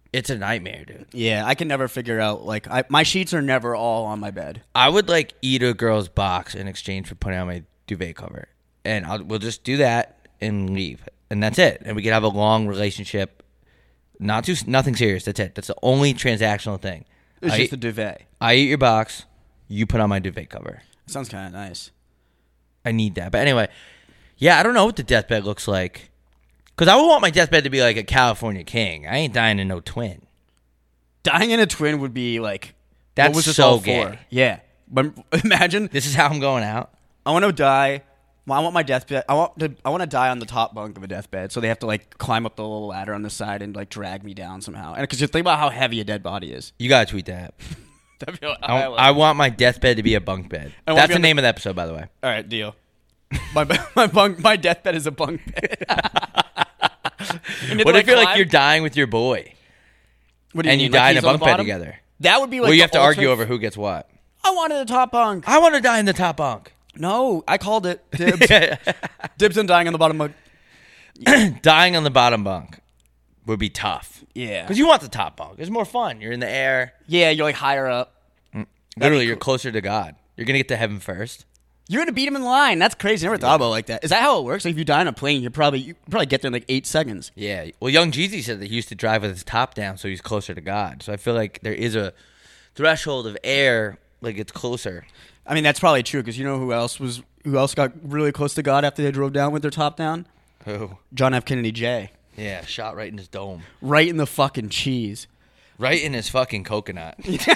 It's a nightmare, dude. Yeah, I can never figure out, like, my sheets are never all on my bed. I would like eat a girl's box in exchange for putting on my duvet cover, and we'll just do that and leave, and that's it. And we could have a long relationship. Nothing serious. That's it. That's the only transactional thing. It's just the duvet. I eat your box. You put on my duvet cover. Sounds kind of nice. I need that. But anyway, yeah, I don't know what the deathbed looks like. Because I would want my deathbed to be like a California king. I ain't dying in no twin. Dying in a twin would be like... That's what was this so all gay. for? Yeah. But imagine... This is how I'm going out. I want to die... I want my deathbed... I want to die on the top bunk of a deathbed, so they have to like climb up the little ladder on the side and like drag me down somehow. And because you think about how heavy a dead body is. You got to tweet that. That'd be like, I want my deathbed to be a bunk bed. That's the name of the episode, by the way. All right, deal. My deathbed is a bunk bed. What if you're like you're dying with your boy, what do you and mean, you die in a he's on the bunk bed bottom? together? That would be like. Well, you the have to argue ultimate- over who gets what. I wanted a top bunk. I want to die in the top bunk. No, I called it. Dibs. Dibs and dying on the bottom bunk. Dying on the bottom bunk would be tough. Yeah. Because you want the top bunk. It's more fun. You're in the air. Yeah, you're like higher up. Literally, you're closer to God. You're going to get to heaven first. You're gonna beat him in line. That's crazy. I never thought about it like that. Is that how it works? Like if you die on a plane, you probably get there in like 8 seconds. Yeah. Well, Young Jeezy said that he used to drive with his top down, so he's closer to God. So I feel like there is a threshold of air, like it's closer. I mean, that's probably true because you know who else got really close to God after they drove down with their top down? Who? John F. Kennedy Jr. Yeah, shot right in his dome. Right in the fucking cheese. Right in his fucking coconut.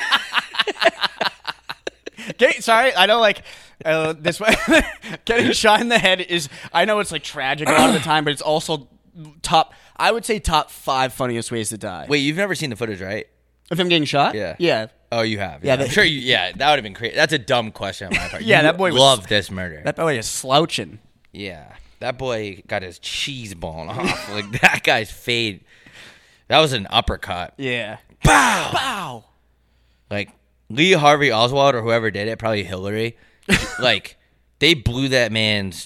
Okay, sorry, I know like this way. Getting shot in the head is. I know it's like tragic a lot of the time, but it's also top. I would say top 5 funniest ways to die. Wait, you've never seen the footage, right? If I'm getting shot? Yeah. Yeah. Oh, you have. Yeah, I'm sure you. Yeah, that would have been crazy. That's a dumb question on my part. Yeah, You that boy was- loved this murder. That boy is slouching. Yeah, that boy got his cheese blown off. Like that guy's fade. That was an uppercut. Yeah. Bow. Wow. Like Lee Harvey Oswald or whoever did it, probably Hillary. Like they blew that man's.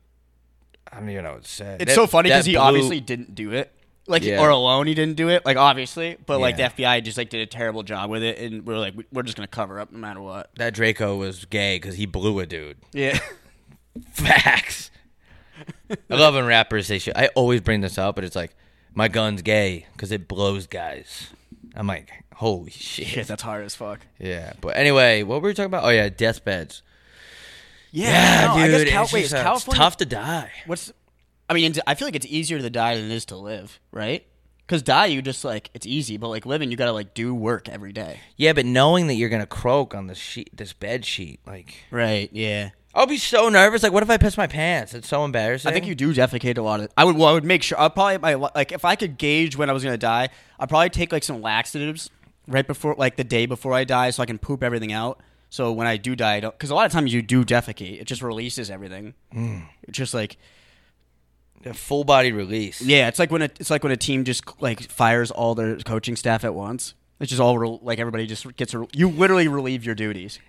I don't even know what to say. It's so funny because he obviously didn't do it. Like, Yeah. or alone, he didn't do it. Like, obviously, but like the Yeah. FBI just like did a terrible job with it, and we're like, we're just gonna cover up no matter what. That Draco was gay because he blew a dude. Yeah. Facts. I love when rappers say shit. I always bring this up, but it's like my gun's gay because it blows guys. I'm like, holy shit. Shit, that's hard as fuck. Yeah, but anyway, what were we talking about? Oh yeah, deathbeds. Yeah, no, I dude, guess it's California. it's tough to die. I mean, I feel like it's easier to die than it is to live, right? Because die, you just like it's easy, but like living, you gotta like do work every day. Yeah, but knowing that you're gonna croak on this bed sheet, like, Right. Yeah. I'll be so nervous. Like, what if I piss my pants? It's so embarrassing. I think you do defecate a lot of. I would make sure. I'll probably like if I could gauge when I was gonna die, I'd probably take like some laxatives right before, like the day before I die, so I can poop everything out. So when I do die, I don't, because a lot of times you do defecate. It just releases everything. It's just like a full body release. yeah, it's like when a team just like fires all their coaching staff at once. It's just all like everybody just gets you literally relieve your duties.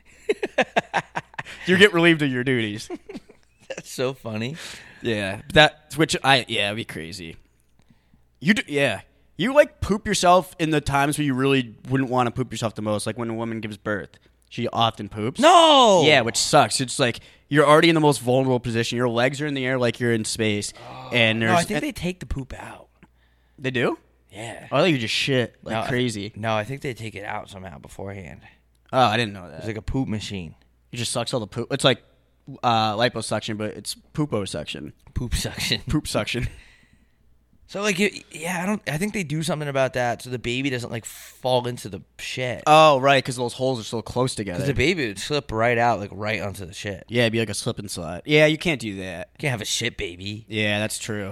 You get relieved of your duties. That's so funny. Yeah, it'd be crazy. You do, yeah. You like poop yourself in the times where you really wouldn't want to poop yourself the most, like when a woman gives birth. She often poops. No. Yeah, which sucks. It's like you're already in the most vulnerable position. Your legs are in the air like you're in space, and there's. No, I think they take the poop out. They do. Yeah. Oh, you just shit like No, crazy. No, I think they take it out somehow beforehand. Oh, I didn't know that. It's like a poop machine. It just sucks all the poop. It's like liposuction, but it's pooposuction. Poop suction. Poop suction. So like, I think they do something about that so the baby doesn't like fall into the shit. Oh, right, because those holes are so close together. Because the baby would slip right out, like right onto the shit. Yeah, it'd be like a slip and slide. Yeah, you can't do that. You can't have a shit baby. Yeah, that's true.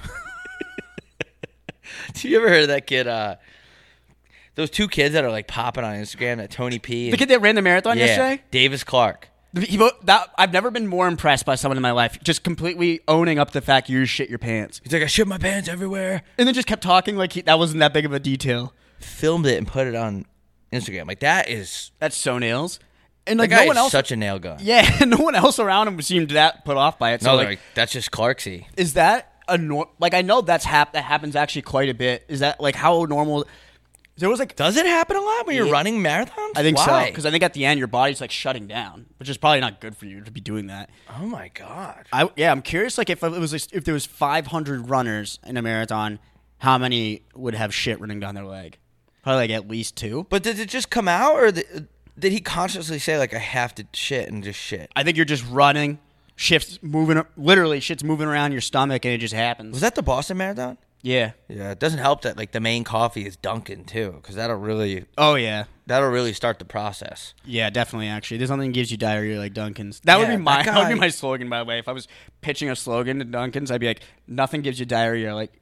Do you ever heard of that kid? Those 2 kids that are like popping on Instagram, that Tony P. The kid that ran the marathon yesterday? Davis Clark. I've never been more impressed by someone in my life. Just completely owning up to the fact you shit your pants. He's like, I shit my pants everywhere. And then just kept talking like that wasn't that big of a detail. Filmed it and put it on Instagram. Like that's so nails. And that like guy no one is else. such a nail gun. Yeah, no one else around him seemed that put off by it. So No, like, that's just Clarksy. is that like I know that happens actually quite a bit. Is that like how normal? There was like, Does it happen a lot when you're Yeah. running marathons? I think so, Why? because I think at the end your body's like shutting down, which is probably not good for you to be doing that. Oh my god. I'm curious, like if there was 500 runners in a marathon, how many would have shit running down their leg? Probably like at least 2. But did it just come out, or did he consciously say like I have to shit and just shit? I think you're just running, shit's moving around your stomach, and it just happens. Was that the Boston Marathon? Yeah. Yeah, it doesn't help that like the main coffee is Dunkin' too, because that'll really start the process. Yeah, definitely. Actually, there's nothing that gives you diarrhea like Dunkin's. That would be my slogan, by the way. If I was pitching a slogan to Dunkin's, I'd be like, nothing gives you diarrhea like.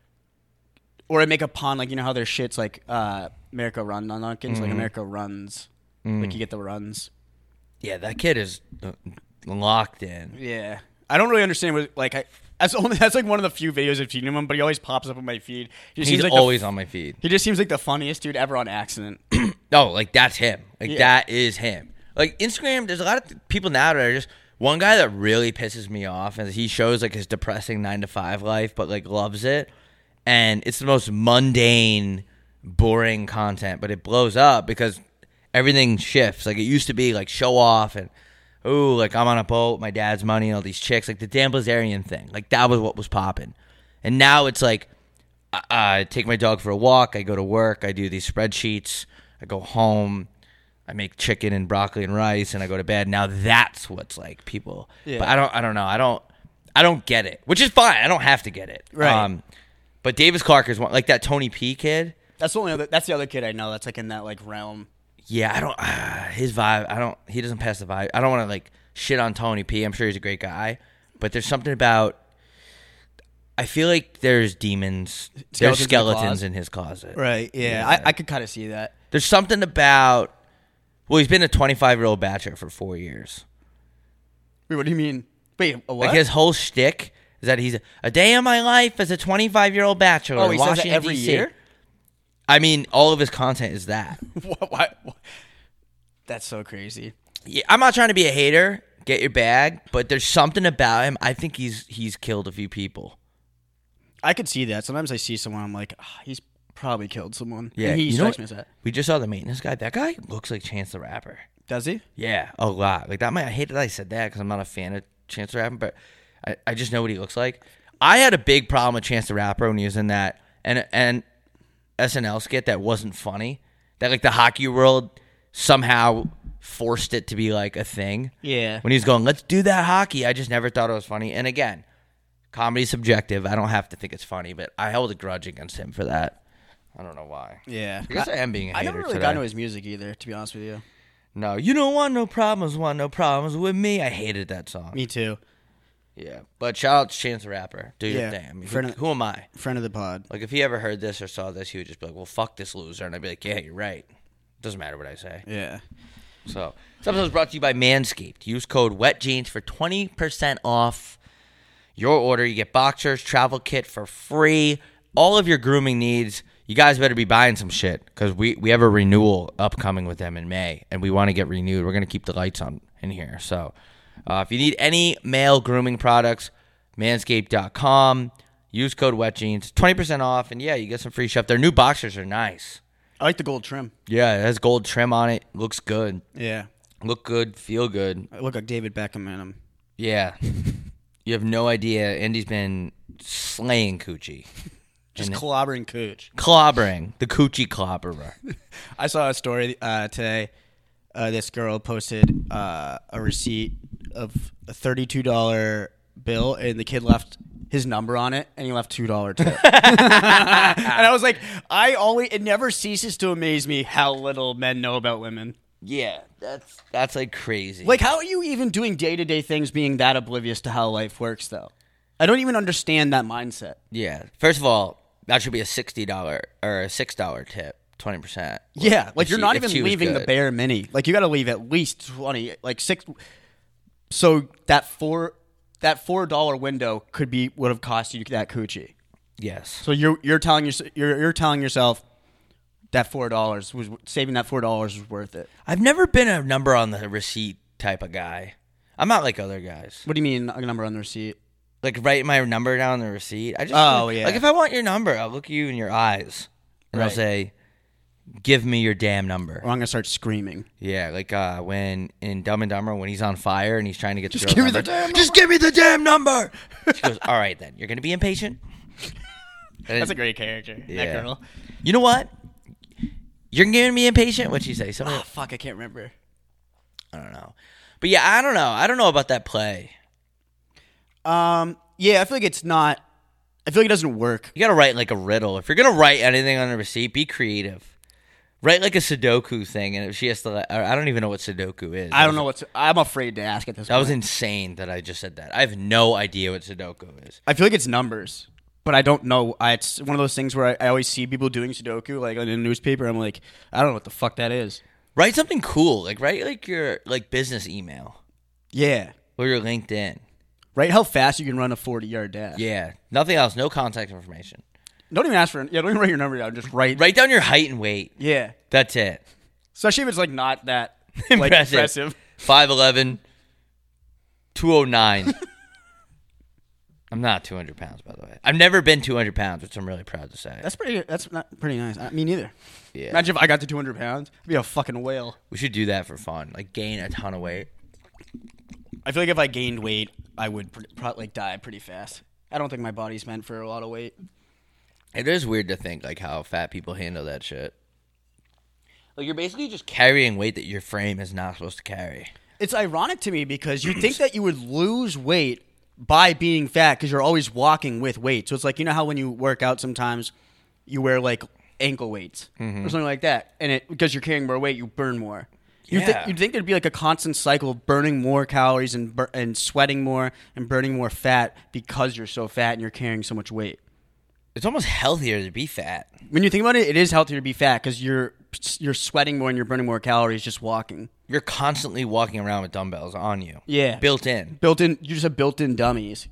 Or I'd make a pun, like, you know how there's shit's like America Run on Dunkin's, like America Runs, like you get the runs. Yeah, that kid is locked in. Yeah, I don't really understand what like that's like one of the few videos I've seen of him, but he always pops up on my feed. He's always on my feed. He just seems like the funniest dude ever on accident. No, like that's him. Like Yeah. that is him. Like Instagram, there's a lot of people now that are just one guy that really pisses me off, and he shows like his depressing 9-to-5 life, but like loves it, and it's the most mundane, boring content, but it blows up because everything shifts. Like it used to be like show off and ooh, like I'm on a boat, my dad's money, and all these chicks, like the Dan Blazarian thing. Like that was what was popping. And now it's like I take my dog for a walk, I go to work, I do these spreadsheets, I go home, I make chicken and broccoli and rice, and I go to bed. Now that's what's like people. Yeah. But I don't know. I don't get it, which is fine. I don't have to get it. Right. But Davis Clark is one, like that Tony P kid. That's the other kid I know that's like in that like realm. Yeah, I don't. His vibe. He doesn't pass the vibe. I don't want to like shit on Tony P. I'm sure he's a great guy, but there's something about. I feel like there's demons. There's skeletons in his closet. Right. Yeah. I could kind of see that. There's something about. Well, he's been a 25-year-old bachelor for 4 years. Wait, what do you mean? Wait, a what? Like his whole shtick is that he's a day of my life as a 25-year-old bachelor. Oh, he in says that Washington, every D.C. year? I mean, all of his content is that. What? That's so crazy. Yeah, I'm not trying to be a hater. Get your bag, but there's something about him. I think he's killed a few people. I could see that. Sometimes I see someone, I'm like, he's probably killed someone. Yeah, And he you know strikes what? me as that. We just saw the maintenance guy. That guy looks like Chance the Rapper. Does he? Yeah, a lot. Like that. I hate that I said that because I'm not a fan of Chance the Rapper, but I just know what he looks like. I had a big problem with Chance the Rapper when he was in that and SNL skit that wasn't funny. That like the hockey world somehow forced it to be like a thing. Yeah. When he was going, let's do that hockey. I just never thought it was funny. And again, comedy's subjective. I don't have to think it's funny, but I held a grudge against him for that. I don't know why. Yeah. I guess I am being a hater I never really today. got into his music either, to be honest with you. No, you don't want no problems with me. I hated that song. Me too. Yeah, but shout out to Chance the Rapper. Do your Yeah. thing. I mean, Friend of- who am I? Friend of the pod. Like, if he ever heard this or saw this, he would just be like, well, fuck this loser. And I'd be like, yeah, you're right. Doesn't matter what I say. Yeah. So, this episode is brought to you by Manscaped. Use code WETJEANS for 20% off your order. You get boxers, travel kit for free. All of your grooming needs. You guys better be buying some shit because we have a renewal upcoming with them in May, and we want to get renewed. We're going to keep the lights on in here. So, if you need any male grooming products, manscaped.com. Use code WETJEANS. 20% off, and yeah, you get some free stuff. Their new boxers are nice. I like the gold trim. Yeah, it has gold trim on it. Looks good. Yeah. Look good. Feel good. I look like David Beckham in them. Yeah. You have no idea. Andy's been slaying coochie. Just clobbering cooch. Clobbering. The coochie clobberer. I saw a story today. This girl posted a receipt of a $32 bill, and the kid left his number on it, and he left $2 tip. And I was like, it never ceases to amaze me how little men know about women. Yeah, that's like crazy. Like, how are you even doing day-to-day things being that oblivious to how life works, though? I don't even understand that mindset. Yeah. First of all, that should be a $60 or a $6 tip, 20%. Yeah, like you're not if even she was leaving the good. bare mini. Like you got to leave at least 20, like 6. So that $4 window would have cost you that coochie. Yes. So you're telling yourself that $4 was saving that $4 was worth it. I've never been a number on the receipt type of guy. I'm not like other guys. What do you mean a number on the receipt? Like write my number down on the receipt. I just Oh, yeah. Like if I want your number, I'll look you in your eyes and I'll Right. say, Give me your damn number. Or I'm gonna start screaming. Yeah, like when in Dumb and Dumber, when he's on fire and he's trying to get Just the give me girl's the number. damn number. Just give me the damn number. She goes, all right then, you're gonna be impatient. That's a great character. Yeah. That girl. You know what? You're giving me impatient. What'd she say? Something. Oh fuck, I can't remember. I don't know. But yeah, I don't know. I don't know about that play. Yeah, I feel like it's not. I feel like it doesn't work. You gotta write like a riddle. If you're gonna write anything on a receipt, be creative. Write like a Sudoku thing, and if she has to, I don't even know what Sudoku is. I don't know what's. I'm afraid to ask at this That point. was insane that I just said that. I have no idea what Sudoku is. I feel like it's numbers, but I don't know. It's one of those things where I always see people doing Sudoku, like in a newspaper. I'm like, I don't know what the fuck that is. Write something cool, like write like your like business email Yeah. or your LinkedIn. Write how fast you can run a 40-yard dash. Yeah, nothing else. No contact information. Don't even ask for. Yeah, don't even write your number down. Just write. Write down your height and weight. Yeah. That's it. Especially if it's like not that Impressive. 5'11", 209. I'm not 200 pounds, by the way. I've never been 200 pounds, which I'm really proud to say. That's pretty. That's not pretty nice. Me neither. Yeah. Imagine if I got to 200 pounds. I'd be a fucking whale. We should do that for fun. Like gain a ton of weight. I feel like if I gained weight, I would probably die pretty fast. I don't think my body's meant for a lot of weight. It is weird to think like how fat people handle that shit. Like you're basically just carrying weight that your frame is not supposed to carry. It's ironic to me because you'd think that you would lose weight by being fat because you're always walking with weight. So it's like, you know how when you work out sometimes you wear like ankle weights or something like that, and because you're carrying more weight, you burn more. Yeah. You'd think there'd be like a constant cycle of burning more calories and sweating more and burning more fat because you're so fat and you're carrying so much weight. It's almost healthier to be fat. When you think about it, it is healthier to be fat because you're sweating more and you're burning more calories just walking. You're constantly walking around with dumbbells on you. Yeah. Built in. You just have built-in dummies.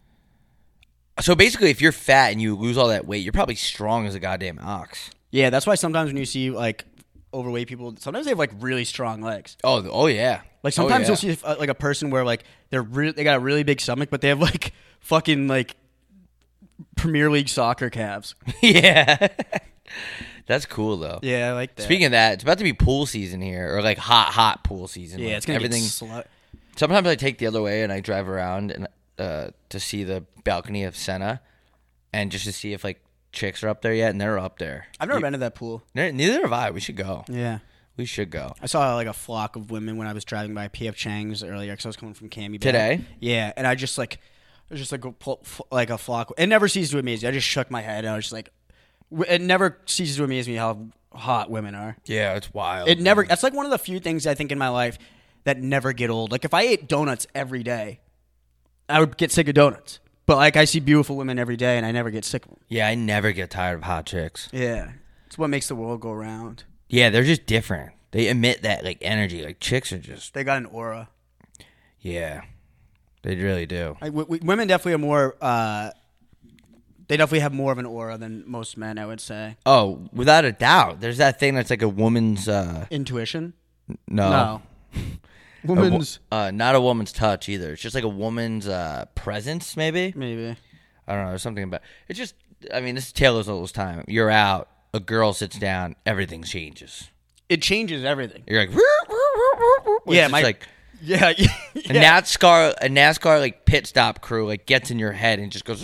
So basically, if you're fat and you lose all that weight, you're probably strong as a goddamn ox. Yeah, that's why sometimes when you see like overweight people, sometimes they have like really strong legs. Oh yeah. Like sometimes yeah. you'll see like a person where like they got a really big stomach, but they have like fucking like Premier League soccer calves. Yeah. That's cool though. Yeah, I like that. Speaking of that, it's about to be pool season here, or like hot pool season. Yeah, like it's gonna everything. Sometimes I take the other way and I drive around and to see the balcony of Senna, and just to see if like chicks are up there yet, and they're up there. I've never been to that pool. Neither have I. We should go. Yeah. We should go. I saw like a flock of women when I was driving by P.F. Chang's earlier because I was coming from Cami Today? Yeah, and I just like, it was just like a flock. It never ceases to amaze me. I just shook my head and I was just like, it never ceases to amaze me how hot women are. Yeah, it's wild. It never. That's like one of the few things I think in my life that never get old. Like if I ate donuts every day, I would get sick of donuts. But like I see beautiful women every day and I never get sick of them. Yeah, I never get tired of hot chicks. Yeah, it's what makes the world go round. Yeah, they're just different. They emit that like energy. Like chicks are just. They got an aura. Yeah, they really do. Like, women definitely are more. They definitely have more of an aura than most men, I would say. Oh, without a doubt. There's that thing that's like a woman's. Intuition? No. Woman's. Not a woman's touch either. It's just like a woman's presence, maybe. Maybe. I don't know. There's something about it's just. I mean, this is Taylor's oldest time. You're out. A girl sits down. Everything changes. It changes everything. You're like, Yeah, it's just like Yeah. a NASCAR like pit stop crew like gets in your head and just goes.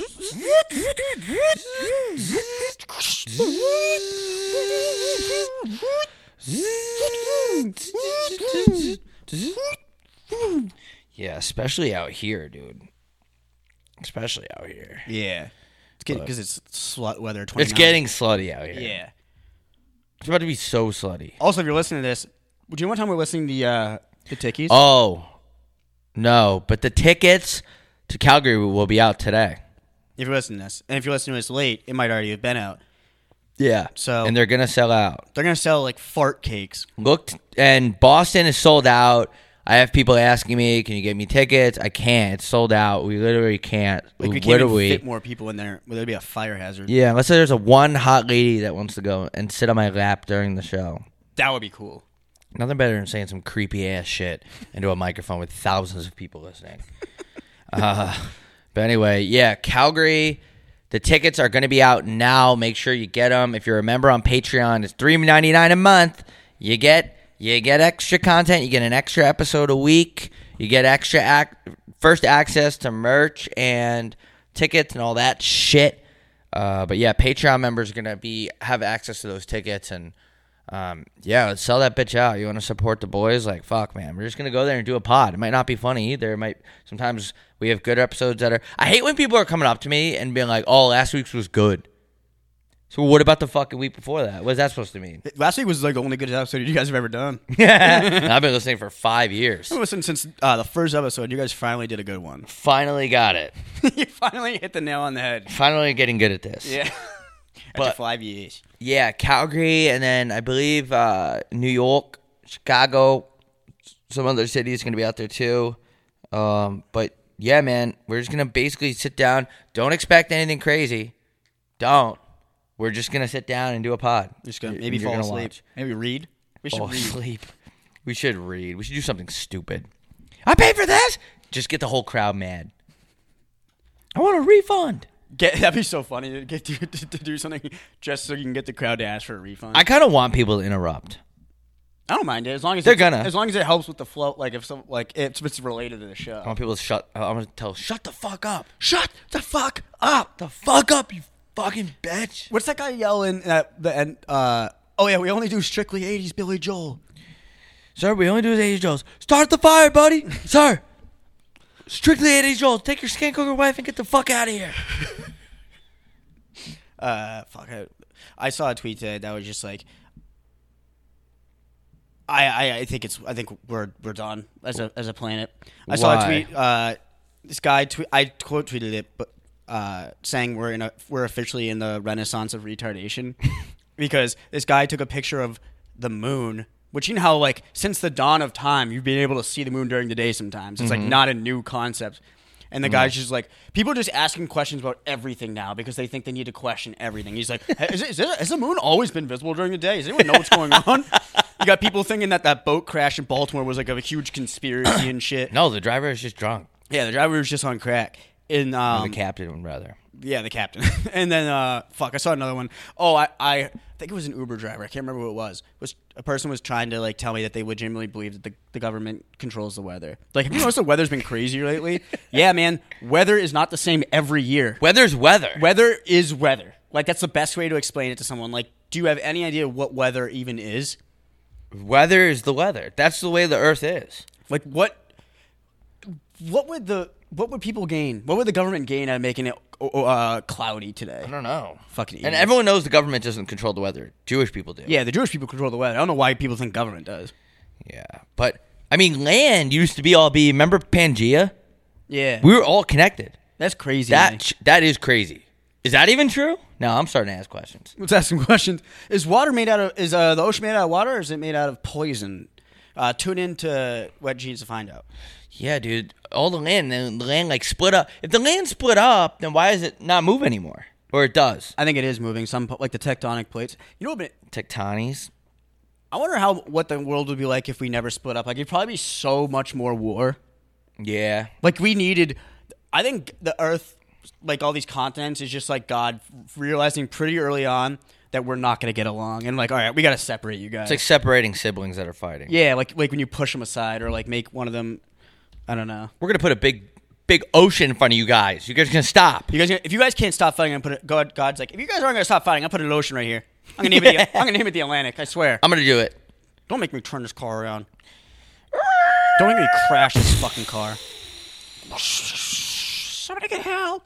Yeah, especially out here, dude. Especially out here. Yeah. Because it's slut weather 29. It's getting slutty out here. Yeah. It's about to be so slutty. Also, if you're listening to this, do you know what time we're listening to the Tickies? Oh, no. But the tickets to Calgary will be out today. If you're listening to this. And if you're listening to this late, it might already have been out. Yeah. So and they're going to sell out. they're going to sell like fart cakes. And Boston is sold out. I have people asking me, can you get me tickets? I can't. It's sold out. We literally can't. Like we can't even fit more people in there. Well, there'd be a fire hazard. Yeah, unless there's one hot lady that wants to go and sit on my lap during the show. That would be cool. Nothing better than saying some creepy ass shit into a microphone with thousands of people listening. But anyway, yeah, Calgary The tickets are going to be out now. Make sure you get them. If you're a member on Patreon, it's $3.99 a month. You get extra content. You get an extra episode a week. You get extra first access to merch and tickets and all that shit. But yeah, Patreon members are going to have access to those tickets. And yeah, let's sell that bitch out. You want to support the boys? Like, fuck, man. We're just going to go there and do a pod. It might not be funny either. Sometimes we have good episodes that are... I hate when people are coming up to me and being like, oh, last week's was good. So what about the fucking week before that? What is that supposed to mean? Last week was like the only good episode you guys have ever done. I've been listening for 5 years. I've been listening since the first episode. You guys finally did a good one. Finally got it. You finally hit the nail on the head. Finally getting good at this. Yeah. After 5 years. Yeah, Calgary, and then I believe New York, Chicago, some other cities going to be out there too. But yeah, man, we're just going to basically sit down. Don't expect anything crazy. Don't. We're just going to sit down and do a pod. Just gonna maybe fall asleep. Watch. Maybe read. We should read. Sleep. We should read. We should do something stupid. I paid for this. Just get the whole crowd mad. I want a refund. That'd be so funny to do something just so you can get the crowd to ask for a refund. I kind of want people to interrupt. I don't mind it as long as as long as it helps with the flow. Like if it's related to the show. I want people to shut the fuck up. Shut the fuck up. The fuck up, you fucking bitch. What's that guy yelling at the end? Oh yeah, we only do strictly 80s Billy Joel. Sir, we only do 80s Joels. Start the fire, buddy. Sir. Strictly 80s Joels. Take your skank hooker wife and get the fuck out of here. Fuck. I saw a tweet today that was just like, I think we're done as a planet. I saw a tweet. This guy I quote tweeted it, but saying we're officially in the renaissance of retardation because this guy took a picture of the moon. Which, you know how, like, since the dawn of time, you've been able to see the moon during the day sometimes. It's, like, not a new concept. And the guy's just like, people are just asking questions about everything now because they think they need to question everything. He's like, has the moon always been visible during the day? Does anyone know what's going on? You got people thinking that boat crash in Baltimore was, like, a huge conspiracy and shit. No, the driver is just drunk. Yeah, the driver was just on crack. And, or the captain, rather. Yeah, the captain. And then, I saw another one. Oh, I think it was an Uber driver. I can't remember who it was. A person was trying to, like, tell me that they legitimately believe that the government controls the weather. Like, have you noticed the weather's been crazy lately? Yeah, man. Weather is not the same every year. Weather's weather. Weather is weather. Like, that's the best way to explain it to someone. Like, do you have any idea what weather even is? Weather is the weather. That's the way the earth is. Like, what would people gain? What would the government gain out of making it cloudy today? I don't know. Fucking idiots. And everyone knows the government doesn't control the weather. Jewish people do. Yeah, the Jewish people control the weather. I don't know why people think government does. Yeah, but I mean, land used to be. Remember Pangea? Yeah, we were all connected. That's crazy. That is crazy. Is that even true? No, I'm starting to ask questions. Let's ask some questions. Is the ocean made out of water, or is it made out of poison? Tune in to Wet Jeans to find out. Yeah, dude. All the land like split up. If the land split up, then why does it not move anymore? Or it does? I think it is moving. Some like the tectonic plates. You know what? Tectonies. I wonder what the world would be like if we never split up. Like it'd probably be so much more war. Yeah. Like we needed. I think the Earth, like all these continents, is just like God realizing pretty early on that we're not going to get along, and like, all right, we got to separate you guys. It's like separating siblings that are fighting. Yeah, like when you push them aside, or like make one of them. I don't know. We're gonna put a big ocean in front of you guys. You guys are gonna stop. If you guys can't stop fighting, I'm gonna put it. God's like, if you guys aren't gonna stop fighting, I'm putting an ocean right here. I'm gonna name it the Atlantic. I swear. I'm gonna do it. Don't make me turn this car around. Don't make me crash this fucking car. Somebody get help.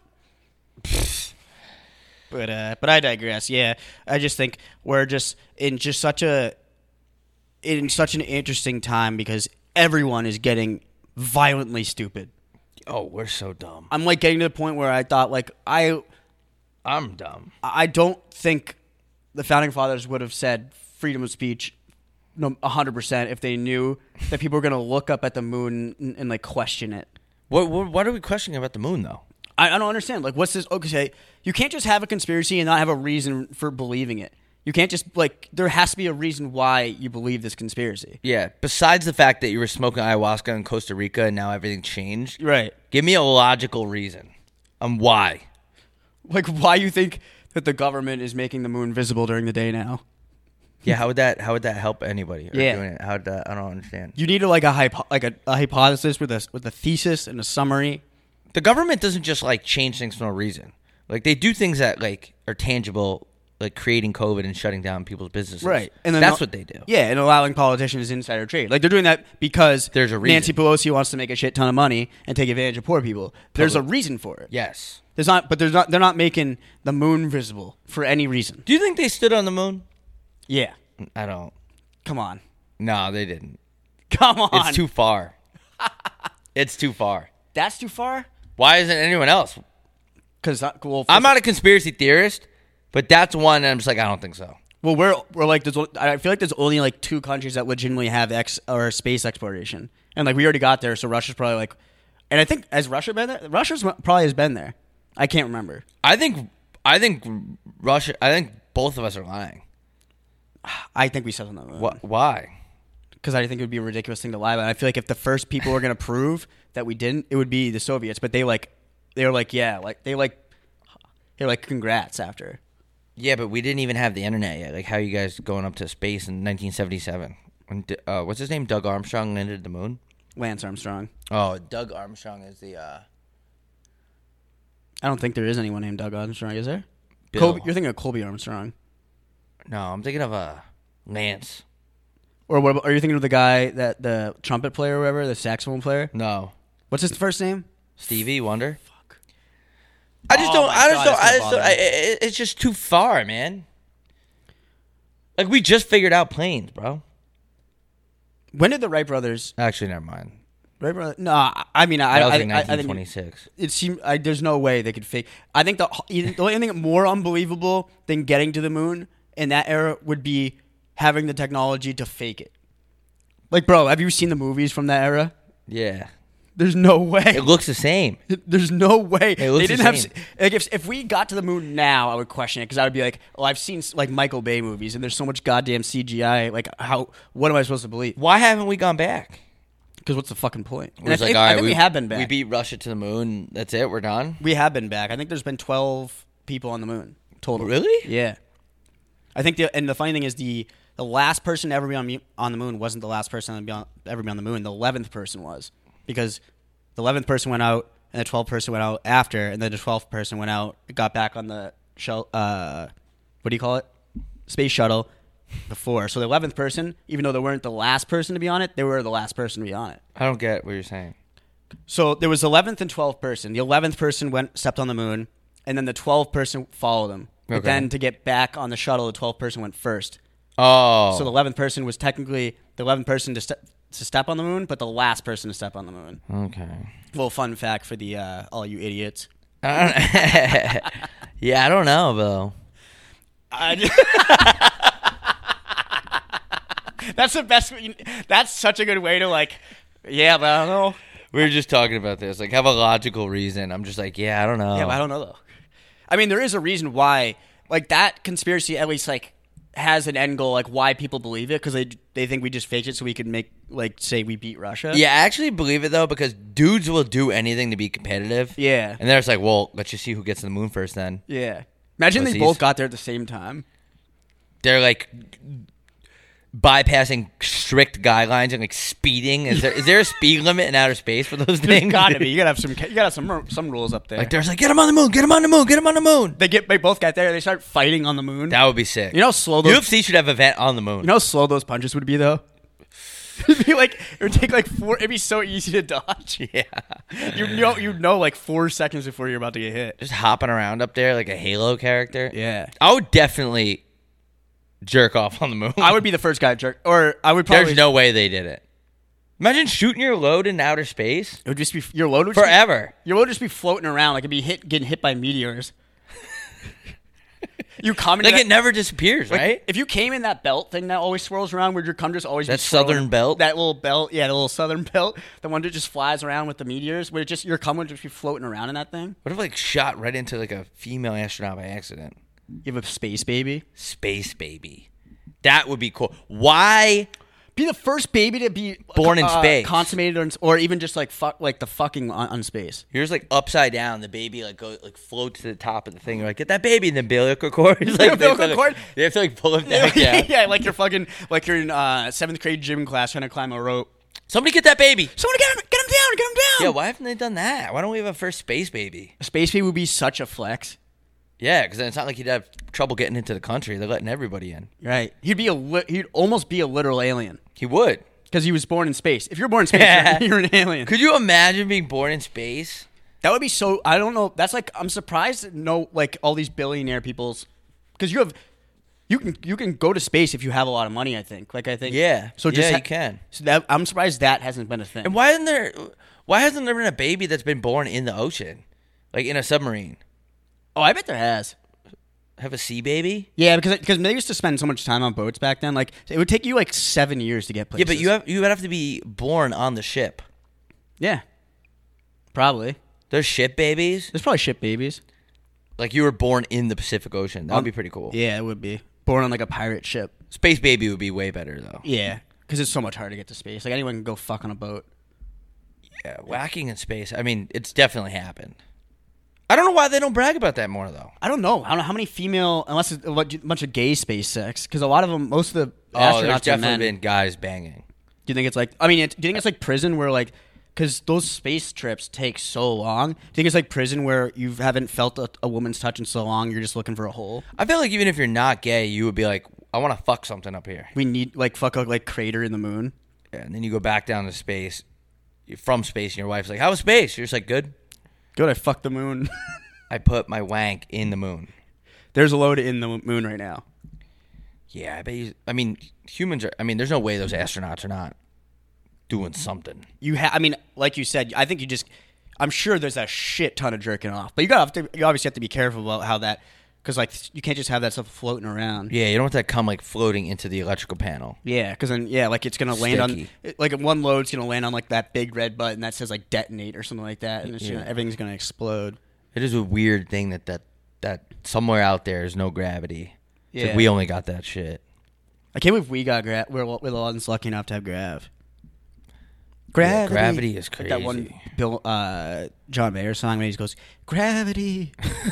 But I digress. Yeah, I just think we're just in such an interesting time because everyone is getting violently stupid. Oh, we're so dumb. I'm like getting to the point where I thought like I'm dumb. I don't think the founding fathers would have said freedom of speech 100% if they knew that people were going to look up at the moon and like question it. What are we questioning about the moon though? I don't understand. Like, what's this? Okay, you can't just have a conspiracy and not have a reason for believing it. You can't just, like, there has to be a reason why you believe this conspiracy. Yeah, besides the fact that you were smoking ayahuasca in Costa Rica and now everything changed. Right. Give me a logical reason on why. Like, why you think that the government is making the moon visible during the day now? Yeah, how would that help anybody? Yeah. Doing it? I don't understand. You need a hypothesis with a thesis and a summary. The government doesn't just like change things for no reason. Like they do things that like are tangible, like creating COVID and shutting down people's businesses. Right. And then that's what they do. Yeah, and allowing politicians insider trade. Like they're doing that because There's a reason. Nancy Pelosi wants to make a shit ton of money and take advantage of poor people. There's a reason for it. Yes. They're not making the moon visible for any reason. Do you think they stood on the moon? Yeah. I don't. Come on. No, they didn't. Come on. It's too far. It's too far. That's too far? Why isn't anyone else? Because I'm not a conspiracy theorist, but that's one that I'm just like, I don't think so. Well, we're like I feel like there's only like 2 countries that legitimately have space exploration, and like we already got there, so Russia's probably like, and I think has Russia been there? Russia's probably has been there. I can't remember. I think Russia. I think both of us are lying. I think we said on the moon. Why? Because I think it would be a ridiculous thing to lie about. I feel like if the first people were going to prove that we didn't, it would be the Soviets. But they were like congrats after. Yeah, but we didn't even have the internet yet. Like, how are you guys going up to space in 1977? When, what's his name? Doug Armstrong landed the moon? Lance Armstrong. Oh, Doug Armstrong is the... I don't think there is anyone named Doug Armstrong, is there? Bill. You're thinking of Colby Armstrong. No, I'm thinking of Lance. Or what? Are you thinking of the guy, that the trumpet player or whatever, the saxophone player? No. What's his first name? Stevie Wonder? Fuck. It's just too far, man. Like, we just figured out planes, bro. When did the Wright brothers... Actually, never mind. Wright brothers... No, I mean, I That was think... like 1926. It seemed... there's no way they could fake... I think the only thing more unbelievable than getting to the moon in that era would be having the technology to fake it. Like, bro, have you seen the movies from that era? Yeah. There's no way. It looks the same. There's no way. It looks they didn't the have same. like if we got to the moon now, I would question it because I would be like, "Oh, I've seen like Michael Bay movies, and there's so much goddamn CGI. Like, what am I supposed to believe? Why haven't we gone back? Because what's the fucking point?" And It's I like, think, all I right, think we have been back. We beat Russia to the moon. That's it. We're done. We have been back. I think there's been 12 people on the moon total. Really? Yeah. I think the funny thing is the last person to ever be on the moon wasn't the last person to ever be on the moon. The 11th person was, because the 11th person went out and the 12th person went out after, and then the 12th person went out, got back on the what do you call it? Space shuttle before. So the 11th person, even though they weren't the last person to be on it, they were the last person to be on it. I don't get what you're saying. So there was 11th and 12th person. The 11th person stepped on the moon, and then the 12th person followed them. But Okay. then to get back on the shuttle, the 12th person went first. Oh. So the 11th person was technically the 11th person to step on the moon, but the last person to step on the moon. Okay. Little fun fact for the all you idiots. Yeah, I don't know, Bill. That's the best. That's such a good way to like. Yeah, but I don't know. We were just talking about this. Like, have a logical reason. I'm just like, yeah, I don't know. Yeah, but I don't know though. I mean, there is a reason why, like that conspiracy at least like has an end goal, like why people believe it, because they think we just faked it so we could make like say we beat Russia. Yeah, I actually believe it though, because dudes will do anything to be competitive. Yeah. And they're just like, well, let's just see who gets to the moon first then. Yeah. Imagine they Pussies. both got there at the same time. They're like bypassing strict guidelines and like speeding. Is there a speed limit in outer space for those There's things? gotta be. You gotta have some rules up there. Like, there's like, get him on the moon, get him on the moon, get him on the moon. They both got there. They start fighting on the moon. That would be sick. You know how slow those. UFC should have an event on the moon. You know how slow those punches would be though. It'd be like it would take like 4. It'd be so easy to dodge. Yeah. You'd know like 4 seconds before you're about to get hit. Just hopping around up there like a Halo character. Yeah. I would definitely jerk off on the moon. I would be the first guy to jerk, or I would probably. There's no way they did it. Imagine shooting your load in outer space It would just be your load would forever. Your load would just be floating around like it'd be getting hit by meteors. You come into Like, that, it never disappears, like, right? If you came in that belt thing that always swirls around, would your cum just always That be swirling- southern belt? That little belt, yeah, the little southern belt, the one that just flies around with the meteors, where it just your cum would just be floating around in that thing. What if like shot right into like a female astronaut by accident? You have a space baby. Space baby. That would be cool. Why Be the first baby to be Born in space. consummated, or even just like the fucking on space. You're just like upside down. The baby floats to the top of the thing. You're like, get that baby in the umbilical cord. It's like, Umbilical cord? You have to like pull him down. Yeah, like you're in 7th grade gym class trying to climb a rope. Somebody get that baby. Someone get him down. Yeah, why haven't they done that? Why don't we have a first space baby? A space baby would be such a flex. Yeah, because then it's not like he'd have trouble getting into the country. They're letting everybody in. Right. He'd almost be a literal alien. He would. Because he was born in space. If you're born in space, you're an alien. Could you imagine being born in space? That would be so. I don't know. That's like, I'm surprised that all these billionaire people's, because you can go to space if you have a lot of money. I think. Yeah. So you can. So I'm surprised that hasn't been a thing. And why hasn't there been a baby that's been born in the ocean, like in a submarine? Oh, I bet there has. Have a sea baby? Yeah, because they used to spend so much time on boats back then. Like, it would take you like 7 years to get places. Yeah, but you would have to be born on the ship. Yeah. Probably. There's ship babies? There's probably ship babies. Like you were born in the Pacific Ocean. That would be pretty cool. Yeah, it would be. Born on like a pirate ship. Space baby would be way better though. Yeah, because it's so much harder to get to space. Like, anyone can go fuck on a boat. Yeah, whacking in space. I mean, it's definitely happened. I don't know why they don't brag about that more though. I don't know how many female, unless it's a bunch of gay space sex, because a lot of them, most of the astronauts there's are definitely men. been guys banging. Do you think it's like? I mean, do you think it's like prison where like, because those space trips take so long? Do you think it's like prison where you haven't felt a woman's touch in so long, you're just looking for a hole? I feel like even if you're not gay, you would be like, I want to fuck something up here. We need fuck a crater in the moon. Yeah, and then you go back down to space, from space, and your wife's like, how was space? You're just like, good. Good, I fucked the moon. I put my wank in the moon. There's a load in the moon right now. Yeah, I bet I mean, humans are. I mean, there's no way those astronauts are not doing something. I mean, like you said, I think I'm sure there's a shit ton of jerking off, but you obviously have to be careful about how that, because like you can't just have that stuff floating around. Yeah, you don't want that come like floating into the electrical panel. Yeah, because then like it's gonna land on like one load's gonna land on like that big red button that says like detonate or something like that, and everything's gonna explode. It is a weird thing that somewhere out there is no gravity. It's Yeah, like we only got that shit. I can't believe we got we're the ones lucky enough to have grav. Yeah, gravity is crazy. Like that one John Mayer song where he goes, gravity.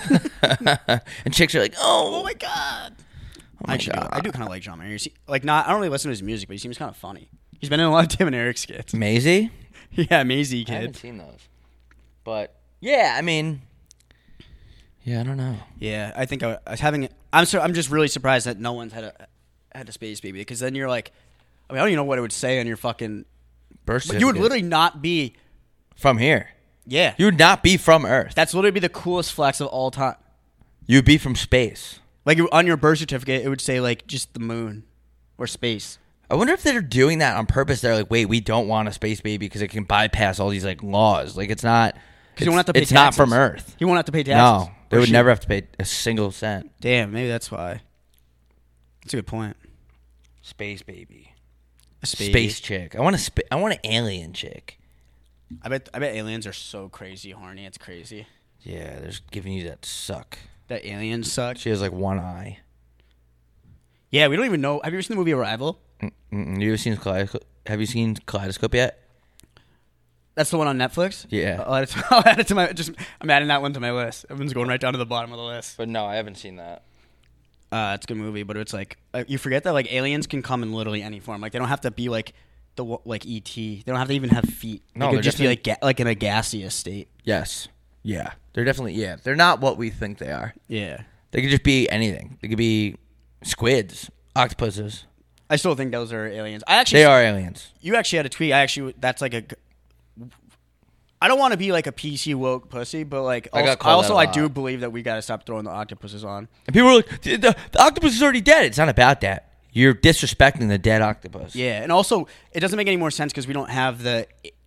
And chicks are like, Oh my god. my God. I do kind of like John Mayer. I don't really listen to his music, but he seems kind of funny. He's been in a lot of Tim and Eric skits. Maisie? Yeah, Maisie I haven't kid. seen those. But yeah, I mean, yeah, I don't know. Yeah, I think I was having. I'm just really surprised that no one's had a space baby, because then you're like, I don't even know what it would say on your fucking Birth But you would certificate. literally not be. From here. Yeah, You would not be from Earth. that's literally be the coolest flex of all time. You'd be from space. Like on your birth certificate, it would say like just the moon or space. I wonder if they're doing that on purpose. They're like, wait, we don't want a space baby because it can bypass all these like laws. Like it's not. Because you won't have to pay It's taxes. not from Earth. You won't have to pay taxes. No, they Or would she- never have to pay a single cent. Damn, maybe that's why. That's a good point. Space baby. A Space chick. I want an alien chick. I bet aliens are so crazy horny. It's crazy. Yeah, they're just giving you that suck. That aliens suck. She has like one eye. Yeah, we don't even know. Have you ever seen the movie Arrival? You ever seen Have you seen Kaleidoscope yet? That's the one on Netflix? Yeah. I'll add it to my. I'm adding that one to my list. Everyone's going right down to the bottom of the list. But no, I haven't seen that. It's a good movie, but it's like you forget that like aliens can come in literally any form. Like they don't have to be like like ET. They don't have to even have feet. No, they they're could just be like in a gaseous state. Yes. Yeah. They're definitely, yeah. They're not what we think they are. Yeah. They could just be anything. They could be squids, octopuses. I still think those are aliens. They are aliens. You actually had a tweet. That's like a. I don't want to be like a PC woke pussy, but like I do believe that we got to stop throwing the octopuses on. And people are like, the octopus is already dead. It's not about that. You're disrespecting the dead octopus. Yeah, and also it doesn't make any more sense because we don't have the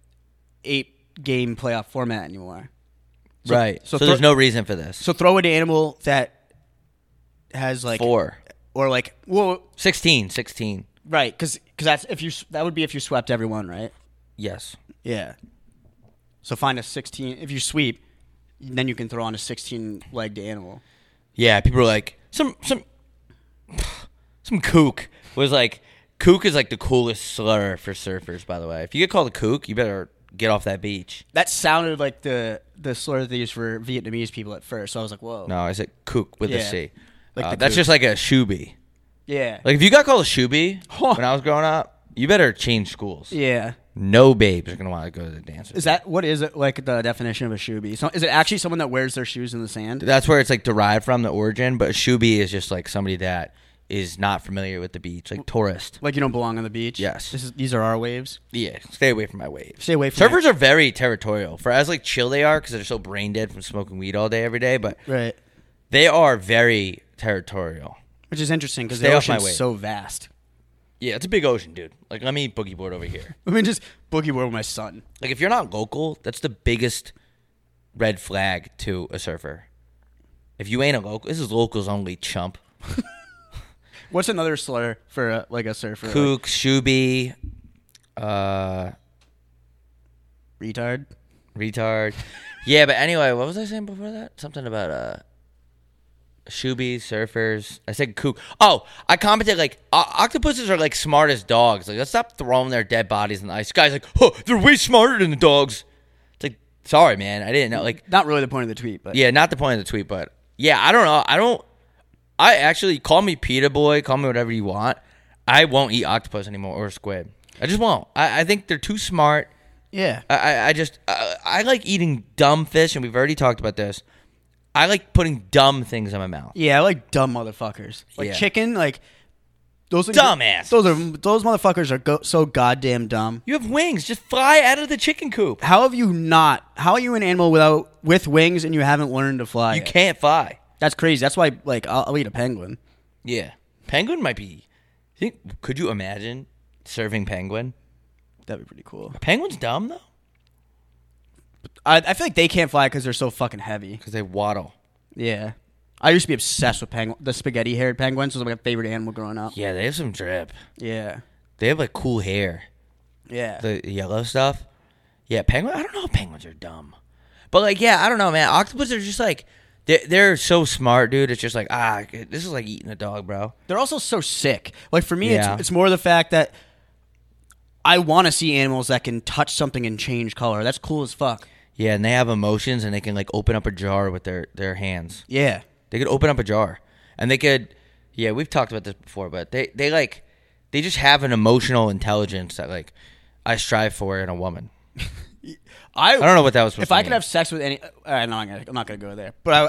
8-game playoff format anymore. Right. So there's no reason for this. So throw an animal that has like 4. or like 16. Right, because that would be if you swept everyone, right? Yes. Yeah. So find a 16. If you sweep, then you can throw on a 16-legged animal. Yeah, people are like, some kook was like, Kook is like the coolest slur for surfers, by the way. If you get called a kook, you better get off that beach. That sounded like the slur that they use for Vietnamese people at first. So I was like, whoa. No, I said kook with a Yeah. C. Like That's kook. just like a shoebie. Yeah. Like if you got called a shoebie when I was growing up, you better change schools. Yeah. No babes are gonna want to go to the dance. What is it like the definition of a shoebie? So is it actually someone that wears their shoes in the sand? That's where it's like derived from the origin. But a shoebie is just like somebody that is not familiar with the beach, like tourist. Like you don't belong on the beach? Yes. These are our waves. Yeah, stay away from my waves. Stay away from Surfers are very territorial for as like chill they are because they're so brain dead from smoking weed all day every day. But Right. they are very territorial. Which is interesting because Stay the off my ocean's wave. so vast. Yeah, it's a big ocean, dude. Like let me boogie board over here. I mean, just boogie board with my son. Like if you're not local, that's the biggest red flag to a surfer. If you ain't a local, this is locals only, chump. What's another slur for like a surfer? Kook, shoebie, Retard. retard. Yeah, but anyway, what was I saying before that? Something about shoebies, surfers. I said kook. Oh, I commented like octopuses are like smart as dogs. Like let's stop throwing their dead bodies in the ice. Guys like, oh, they're way smarter than the dogs. It's like, sorry, man, I didn't know. Like, Not really the point of the tweet, but yeah, not the point of the tweet, but yeah, I don't know. I actually call me PETA boy, call me whatever you want. I won't eat octopus anymore or squid. I just won't. I think they're too smart. yeah. I like eating dumb fish, and we've already talked about this. I like putting dumb things in my mouth. Yeah, I like dumb motherfuckers. Like Yeah. chicken, like those are Dumbass. Those motherfuckers are so goddamn dumb. You have wings. Just fly out of the chicken coop. How are you an animal with wings and you haven't learned to fly? You yet? can't fly. That's crazy. That's why like I'll eat a penguin. Yeah. Penguin might be. Could you imagine serving penguin? That'd be pretty cool. Penguin's dumb, though, I feel like they can't fly because they're so fucking heavy. because they waddle. Yeah. I used to be obsessed with the spaghetti-haired penguins. Was like my favorite animal growing up. Yeah, they have some drip. Yeah. They have, like, cool hair. Yeah. The yellow stuff. Yeah, penguin. I don't know if penguins are dumb. But, like, yeah, I don't know, man. Octopus are just, like, they're so smart, dude. It's just like, this is like eating a dog, bro. They're also so sick. Like for me, Yeah. it's more the fact that I want to see animals that can touch something and change color. That's cool as fuck. Yeah, and they have emotions, and they can, like, open up a jar with their hands. Yeah. They could open up a jar, and they could. Yeah, we've talked about this before, but they just have an emotional intelligence that like I strive for in a woman. I don't know what that was supposed If to I mean. could have sex with any, no, I'm not gonna go there. But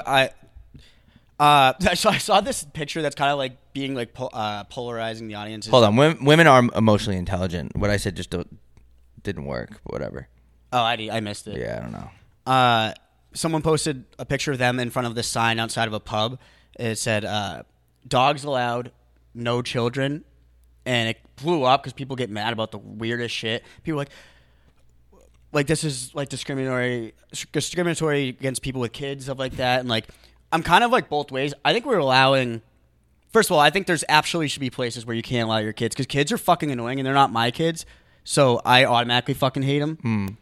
I saw this picture that's kind of like being like polarizing the audience. Hold on, women are emotionally intelligent. What I said just didn't work, but whatever. Oh, I missed it. Yeah, I don't know. Someone posted a picture of them in front of this sign outside of a pub. It said, "Dogs allowed, no children," and it blew up because people get mad about the weirdest shit. People are like this is like discriminatory against people with kids, stuff like that. And like, I'm kind of like both ways. I think we're allowing. First of all, I think there's absolutely should be places where you can't allow your kids because kids are fucking annoying and they're not my kids, so I automatically fucking hate them.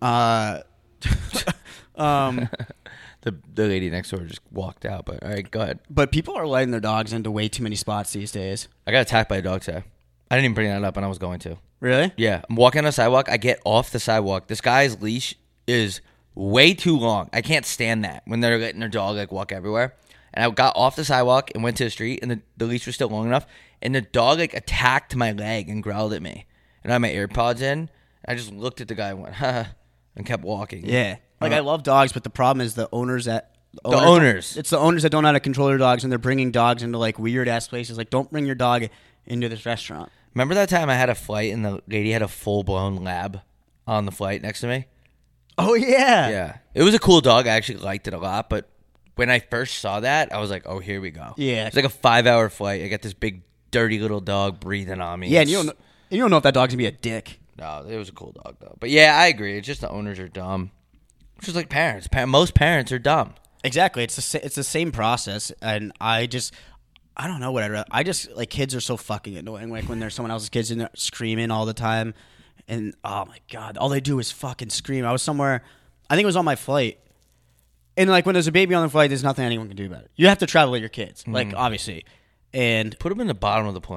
The lady next door just walked out, but all right, go ahead. But people are letting their dogs into way too many spots these days. I got attacked by a dog today. I didn't even bring that up, and I was going to. Really? Yeah, I'm walking on the sidewalk. I get off the sidewalk. This guy's leash is way too long. I can't stand that when they're letting their dog like walk everywhere. And I got off the sidewalk and went to the street, and the leash was still long enough. And the dog like attacked my leg and growled at me. And I had my AirPods in. I just looked at the guy and went, ha, and kept walking. Yeah. Like I love dogs, but the problem is the owners. It's the owners that don't know how to control their dogs, and they're bringing dogs into like weird ass places. Like, don't bring your dog into this restaurant. Remember that time I had a flight and the lady had a full-blown lab on the flight next to me? Oh yeah. Yeah. It was a cool dog. I actually liked it a lot, but when I first saw that, I was like, oh, here we go. Yeah. It's like a 5-hour flight. I got this big, dirty little dog breathing on me. Yeah, and you don't know if that dog's gonna be a dick. No, it was a cool dog, though. But yeah, I agree. It's just the owners are dumb. It's just like parents. Most parents are dumb. Exactly. It's the same process, and I don't know what I just like kids are so fucking annoying. Like when there's someone else's kids in there screaming all the time, and oh my god, all they do is fucking scream. I was somewhere, I think it was on my flight, and like when there's a baby on the flight, there's nothing anyone can do about it. You have to travel with your kids, like obviously, and Put them in the bottom of the plane.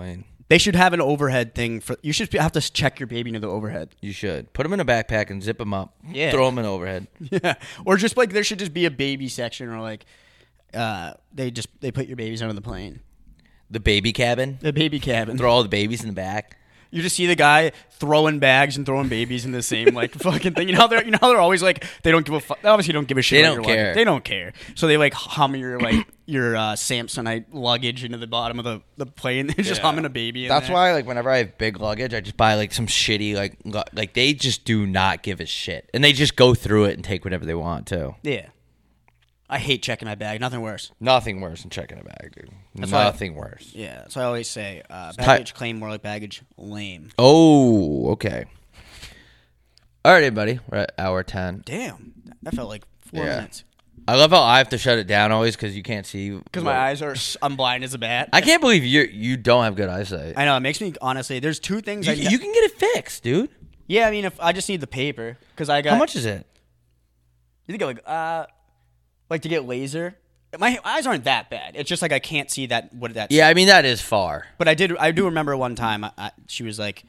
They should have an overhead thing for. You should have to check your baby into the overhead. You should put them in a backpack and zip them up. Yeah. Throw them in overhead. Yeah, or just like there should just be a baby section, or like they put your babies under the plane. The baby cabin. The baby cabin. Throw all the babies in the back. You just see the guy throwing bags and throwing babies in the same like fucking thing. You know they're always like they don't give a fuck. They obviously don't give a shit. They about don't your care. luggage. They don't care. So they like hum your Samsonite luggage into the bottom of the plane. They're just humming a baby. That's there. why like whenever I have big luggage, I just buy like some shitty like they just do not give a shit, and they just go through it and take whatever they want too. Yeah. I hate checking my bag. Nothing worse. Nothing worse than checking a bag, dude. Nothing worse. Yeah, that's what I always say. Baggage claim, more like baggage lame. Oh, okay. All right, everybody. We're at hour 10. Damn, that felt like 4 minutes. I love how I have to shut it down always because you can't see. Because my eyes are, I'm blind as a bat. I can't believe you don't have good eyesight. I know, it makes me, honestly, there's two things. You can get it fixed, dude. Yeah, I mean, if I just need the paper. Because I got. How much is it? You think like to get laser? My eyes aren't that bad. It's just like I can't see what that's. Yeah, I mean, that is far. But I do remember one time she was like,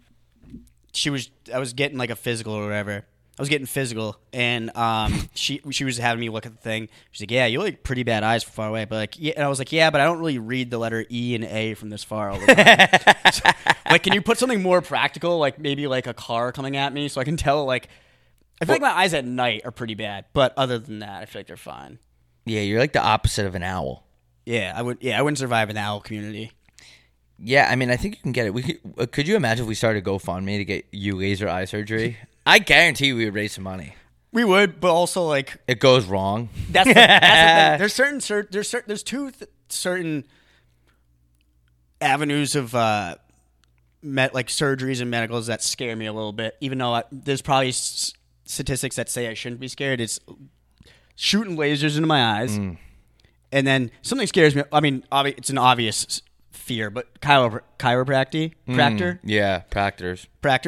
I was getting like a physical or whatever. I was getting physical, and she was having me look at the thing. She's like, "Yeah, you look pretty bad eyes from far away." But like, yeah, and I was like, "Yeah, but I don't really read the letter E and A from this far all the time." So, like, can you put something more practical, like maybe like a car coming at me, so I can tell? Like, I feel like my eyes at night are pretty bad, but other than that, I feel like they're fine. Yeah, you're like the opposite of an owl. Yeah, I wouldn't survive in the owl community. Yeah, I mean, I think you can get it. Could you imagine if we started GoFundMe to get you laser eye surgery? I guarantee we would raise some money. We would, but also like it goes wrong. That's the thing. There's two certain avenues of like surgeries and medicals that scare me a little bit. Even though there's probably statistics that say I shouldn't be scared. It's shooting lasers into my eyes, and then something scares me. I mean, it's an obvious fear, but chiropractor. Yeah, practors.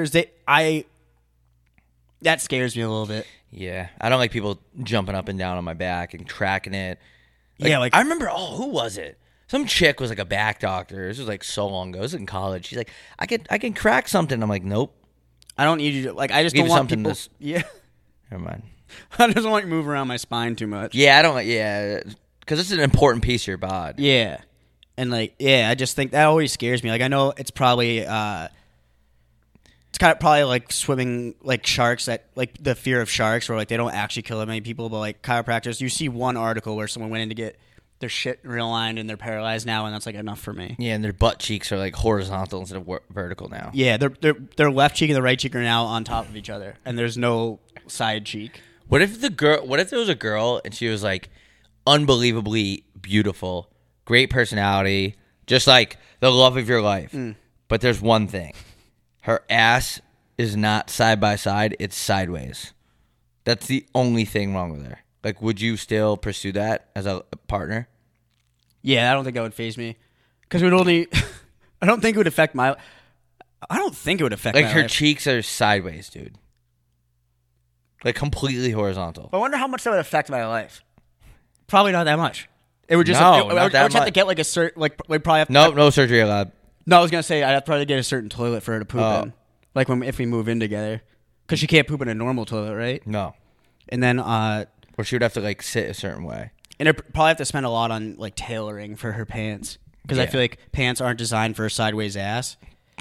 That scares me a little bit. Yeah, I don't like people jumping up and down on my back and cracking it. Like I remember. Oh, who was it? Some chick was like a back doctor. This was like so long ago. This was in college. She's like, I can crack something. I'm like, nope. I don't need you to like. I just don't want people. Yeah. Never mind. I just don't want you to move around my spine too much. Yeah, I don't. Yeah, because it's an important piece of your body. Yeah, and like, yeah, I just think that always scares me. Like, I know it's probably. It's kind of probably like swimming like sharks, that like the fear of sharks where like they don't actually kill that many people, but like chiropractors, you see one article where someone went in to get their shit realigned and they're paralyzed now, and that's like enough for me. Yeah, and their butt cheeks are like horizontal instead of vertical now. Yeah, their left cheek and the right cheek are now on top of each other, and there's no side cheek. What if there was a girl and she was like unbelievably beautiful, great personality, just like the love of your life, but there's one thing. Her ass is not side by side, it's sideways. That's the only thing wrong with her. Like, would you still pursue that as a partner? Yeah, I don't think that would faze me. Because it would only... I don't think it would affect my... I don't think it would affect like my her life. cheeks are sideways, dude. Like completely horizontal. I wonder how much that would affect my life. Probably not that much. It would just... No, I not would that just have to much. get like a certain... Like, we'd probably have to... No surgery allowed. No, I was going to say I'd have to probably get a certain toilet for her to poop in. Like if we move in together. Because she can't poop in a normal toilet, right? No. And then... or she would have to like sit a certain way. And I'd probably have to spend a lot on like tailoring for her pants. Because I feel like pants aren't designed for a sideways ass.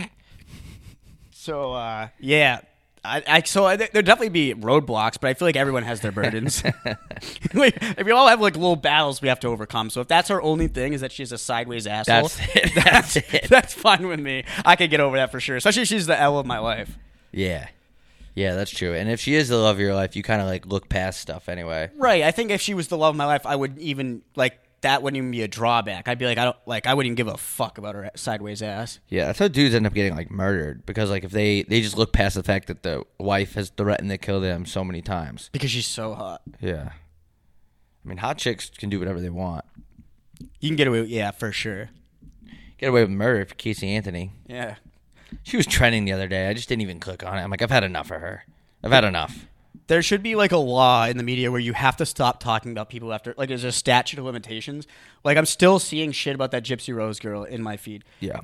So, yeah. There'd definitely be roadblocks, but I feel like everyone has their burdens. Like, if we all have like little battles we have to overcome. So if that's her only thing is that she has a sideways asshole, That's it. that's fine with me. I could get over that for sure. Especially if she's the L of my life. Yeah. Yeah, that's true. And if she is the love of your life, you kind of like look past stuff anyway. Right. I think if she was the love of my life, I would even like that wouldn't even be a drawback. I'd be like, I wouldn't even give a fuck about her sideways ass. Yeah, that's how dudes end up getting like murdered because like if they just look past the fact that the wife has threatened to kill them so many times. Because she's so hot. Yeah. I mean, hot chicks can do whatever they want. You can get away with, yeah, for sure. Get away with murder for Casey Anthony. Yeah. She was trending the other day. I just didn't even click on it. I'm like, I've had enough of her. I've had enough. There should be like a law in the media where you have to stop talking about people after, like, there's a statute of limitations. Like, I'm still seeing shit about that Gypsy Rose girl in my feed. Yeah.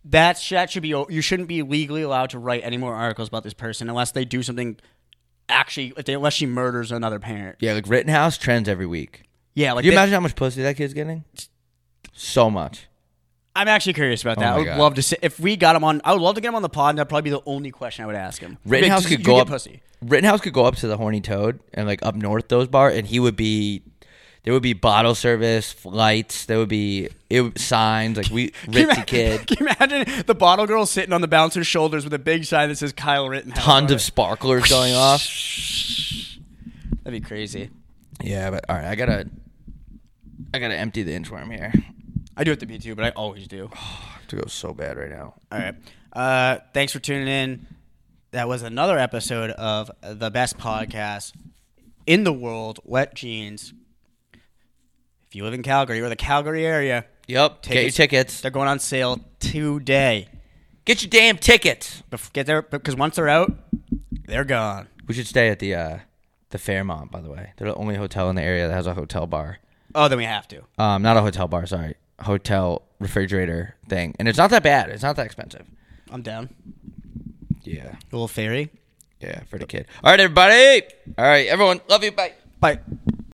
that should be. You shouldn't be legally allowed to write any more articles about this person unless they do something. Actually, unless she murders another parent. Yeah, like Rittenhouse trends every week. Yeah, like Can you imagine how much pussy that kid's getting? So much. I'm actually curious about that. Oh I would love to see if we got him on. I would love to get him on the pod. And that'd probably be the only question I would ask him. Rittenhouse could you go get up. Pussy. Rittenhouse could go up to the Horny Toad and like up north those bar, and he would be. There would be bottle service, flights. There would be signs like "We Ritzy Kid." Can you imagine the bottle girl sitting on the bouncer's shoulders with a big sign that says Kyle Rittenhouse? Tons of sparklers going off. That'd be crazy. Yeah, but all right, I gotta empty the inchworm here. I do have to be too, but I always do. I have to go so bad right now. All right. Thanks for tuning in. That was another episode of the best podcast in the world, Wet Jeans. If you live in Calgary or the Calgary area, Yep, get your tickets. They're going on sale today. Get your damn tickets. Get there because once they're out, they're gone. We should stay at the Fairmont, by the way. They're the only hotel in the area that has a hotel bar. Oh, then we have to. Not a hotel bar, sorry. Hotel refrigerator thing. And it's not that bad. It's not that expensive. I'm down. Yeah. A little fairy. Yeah, for the kid. All right, everybody. All right, everyone. Love you. Bye. Bye.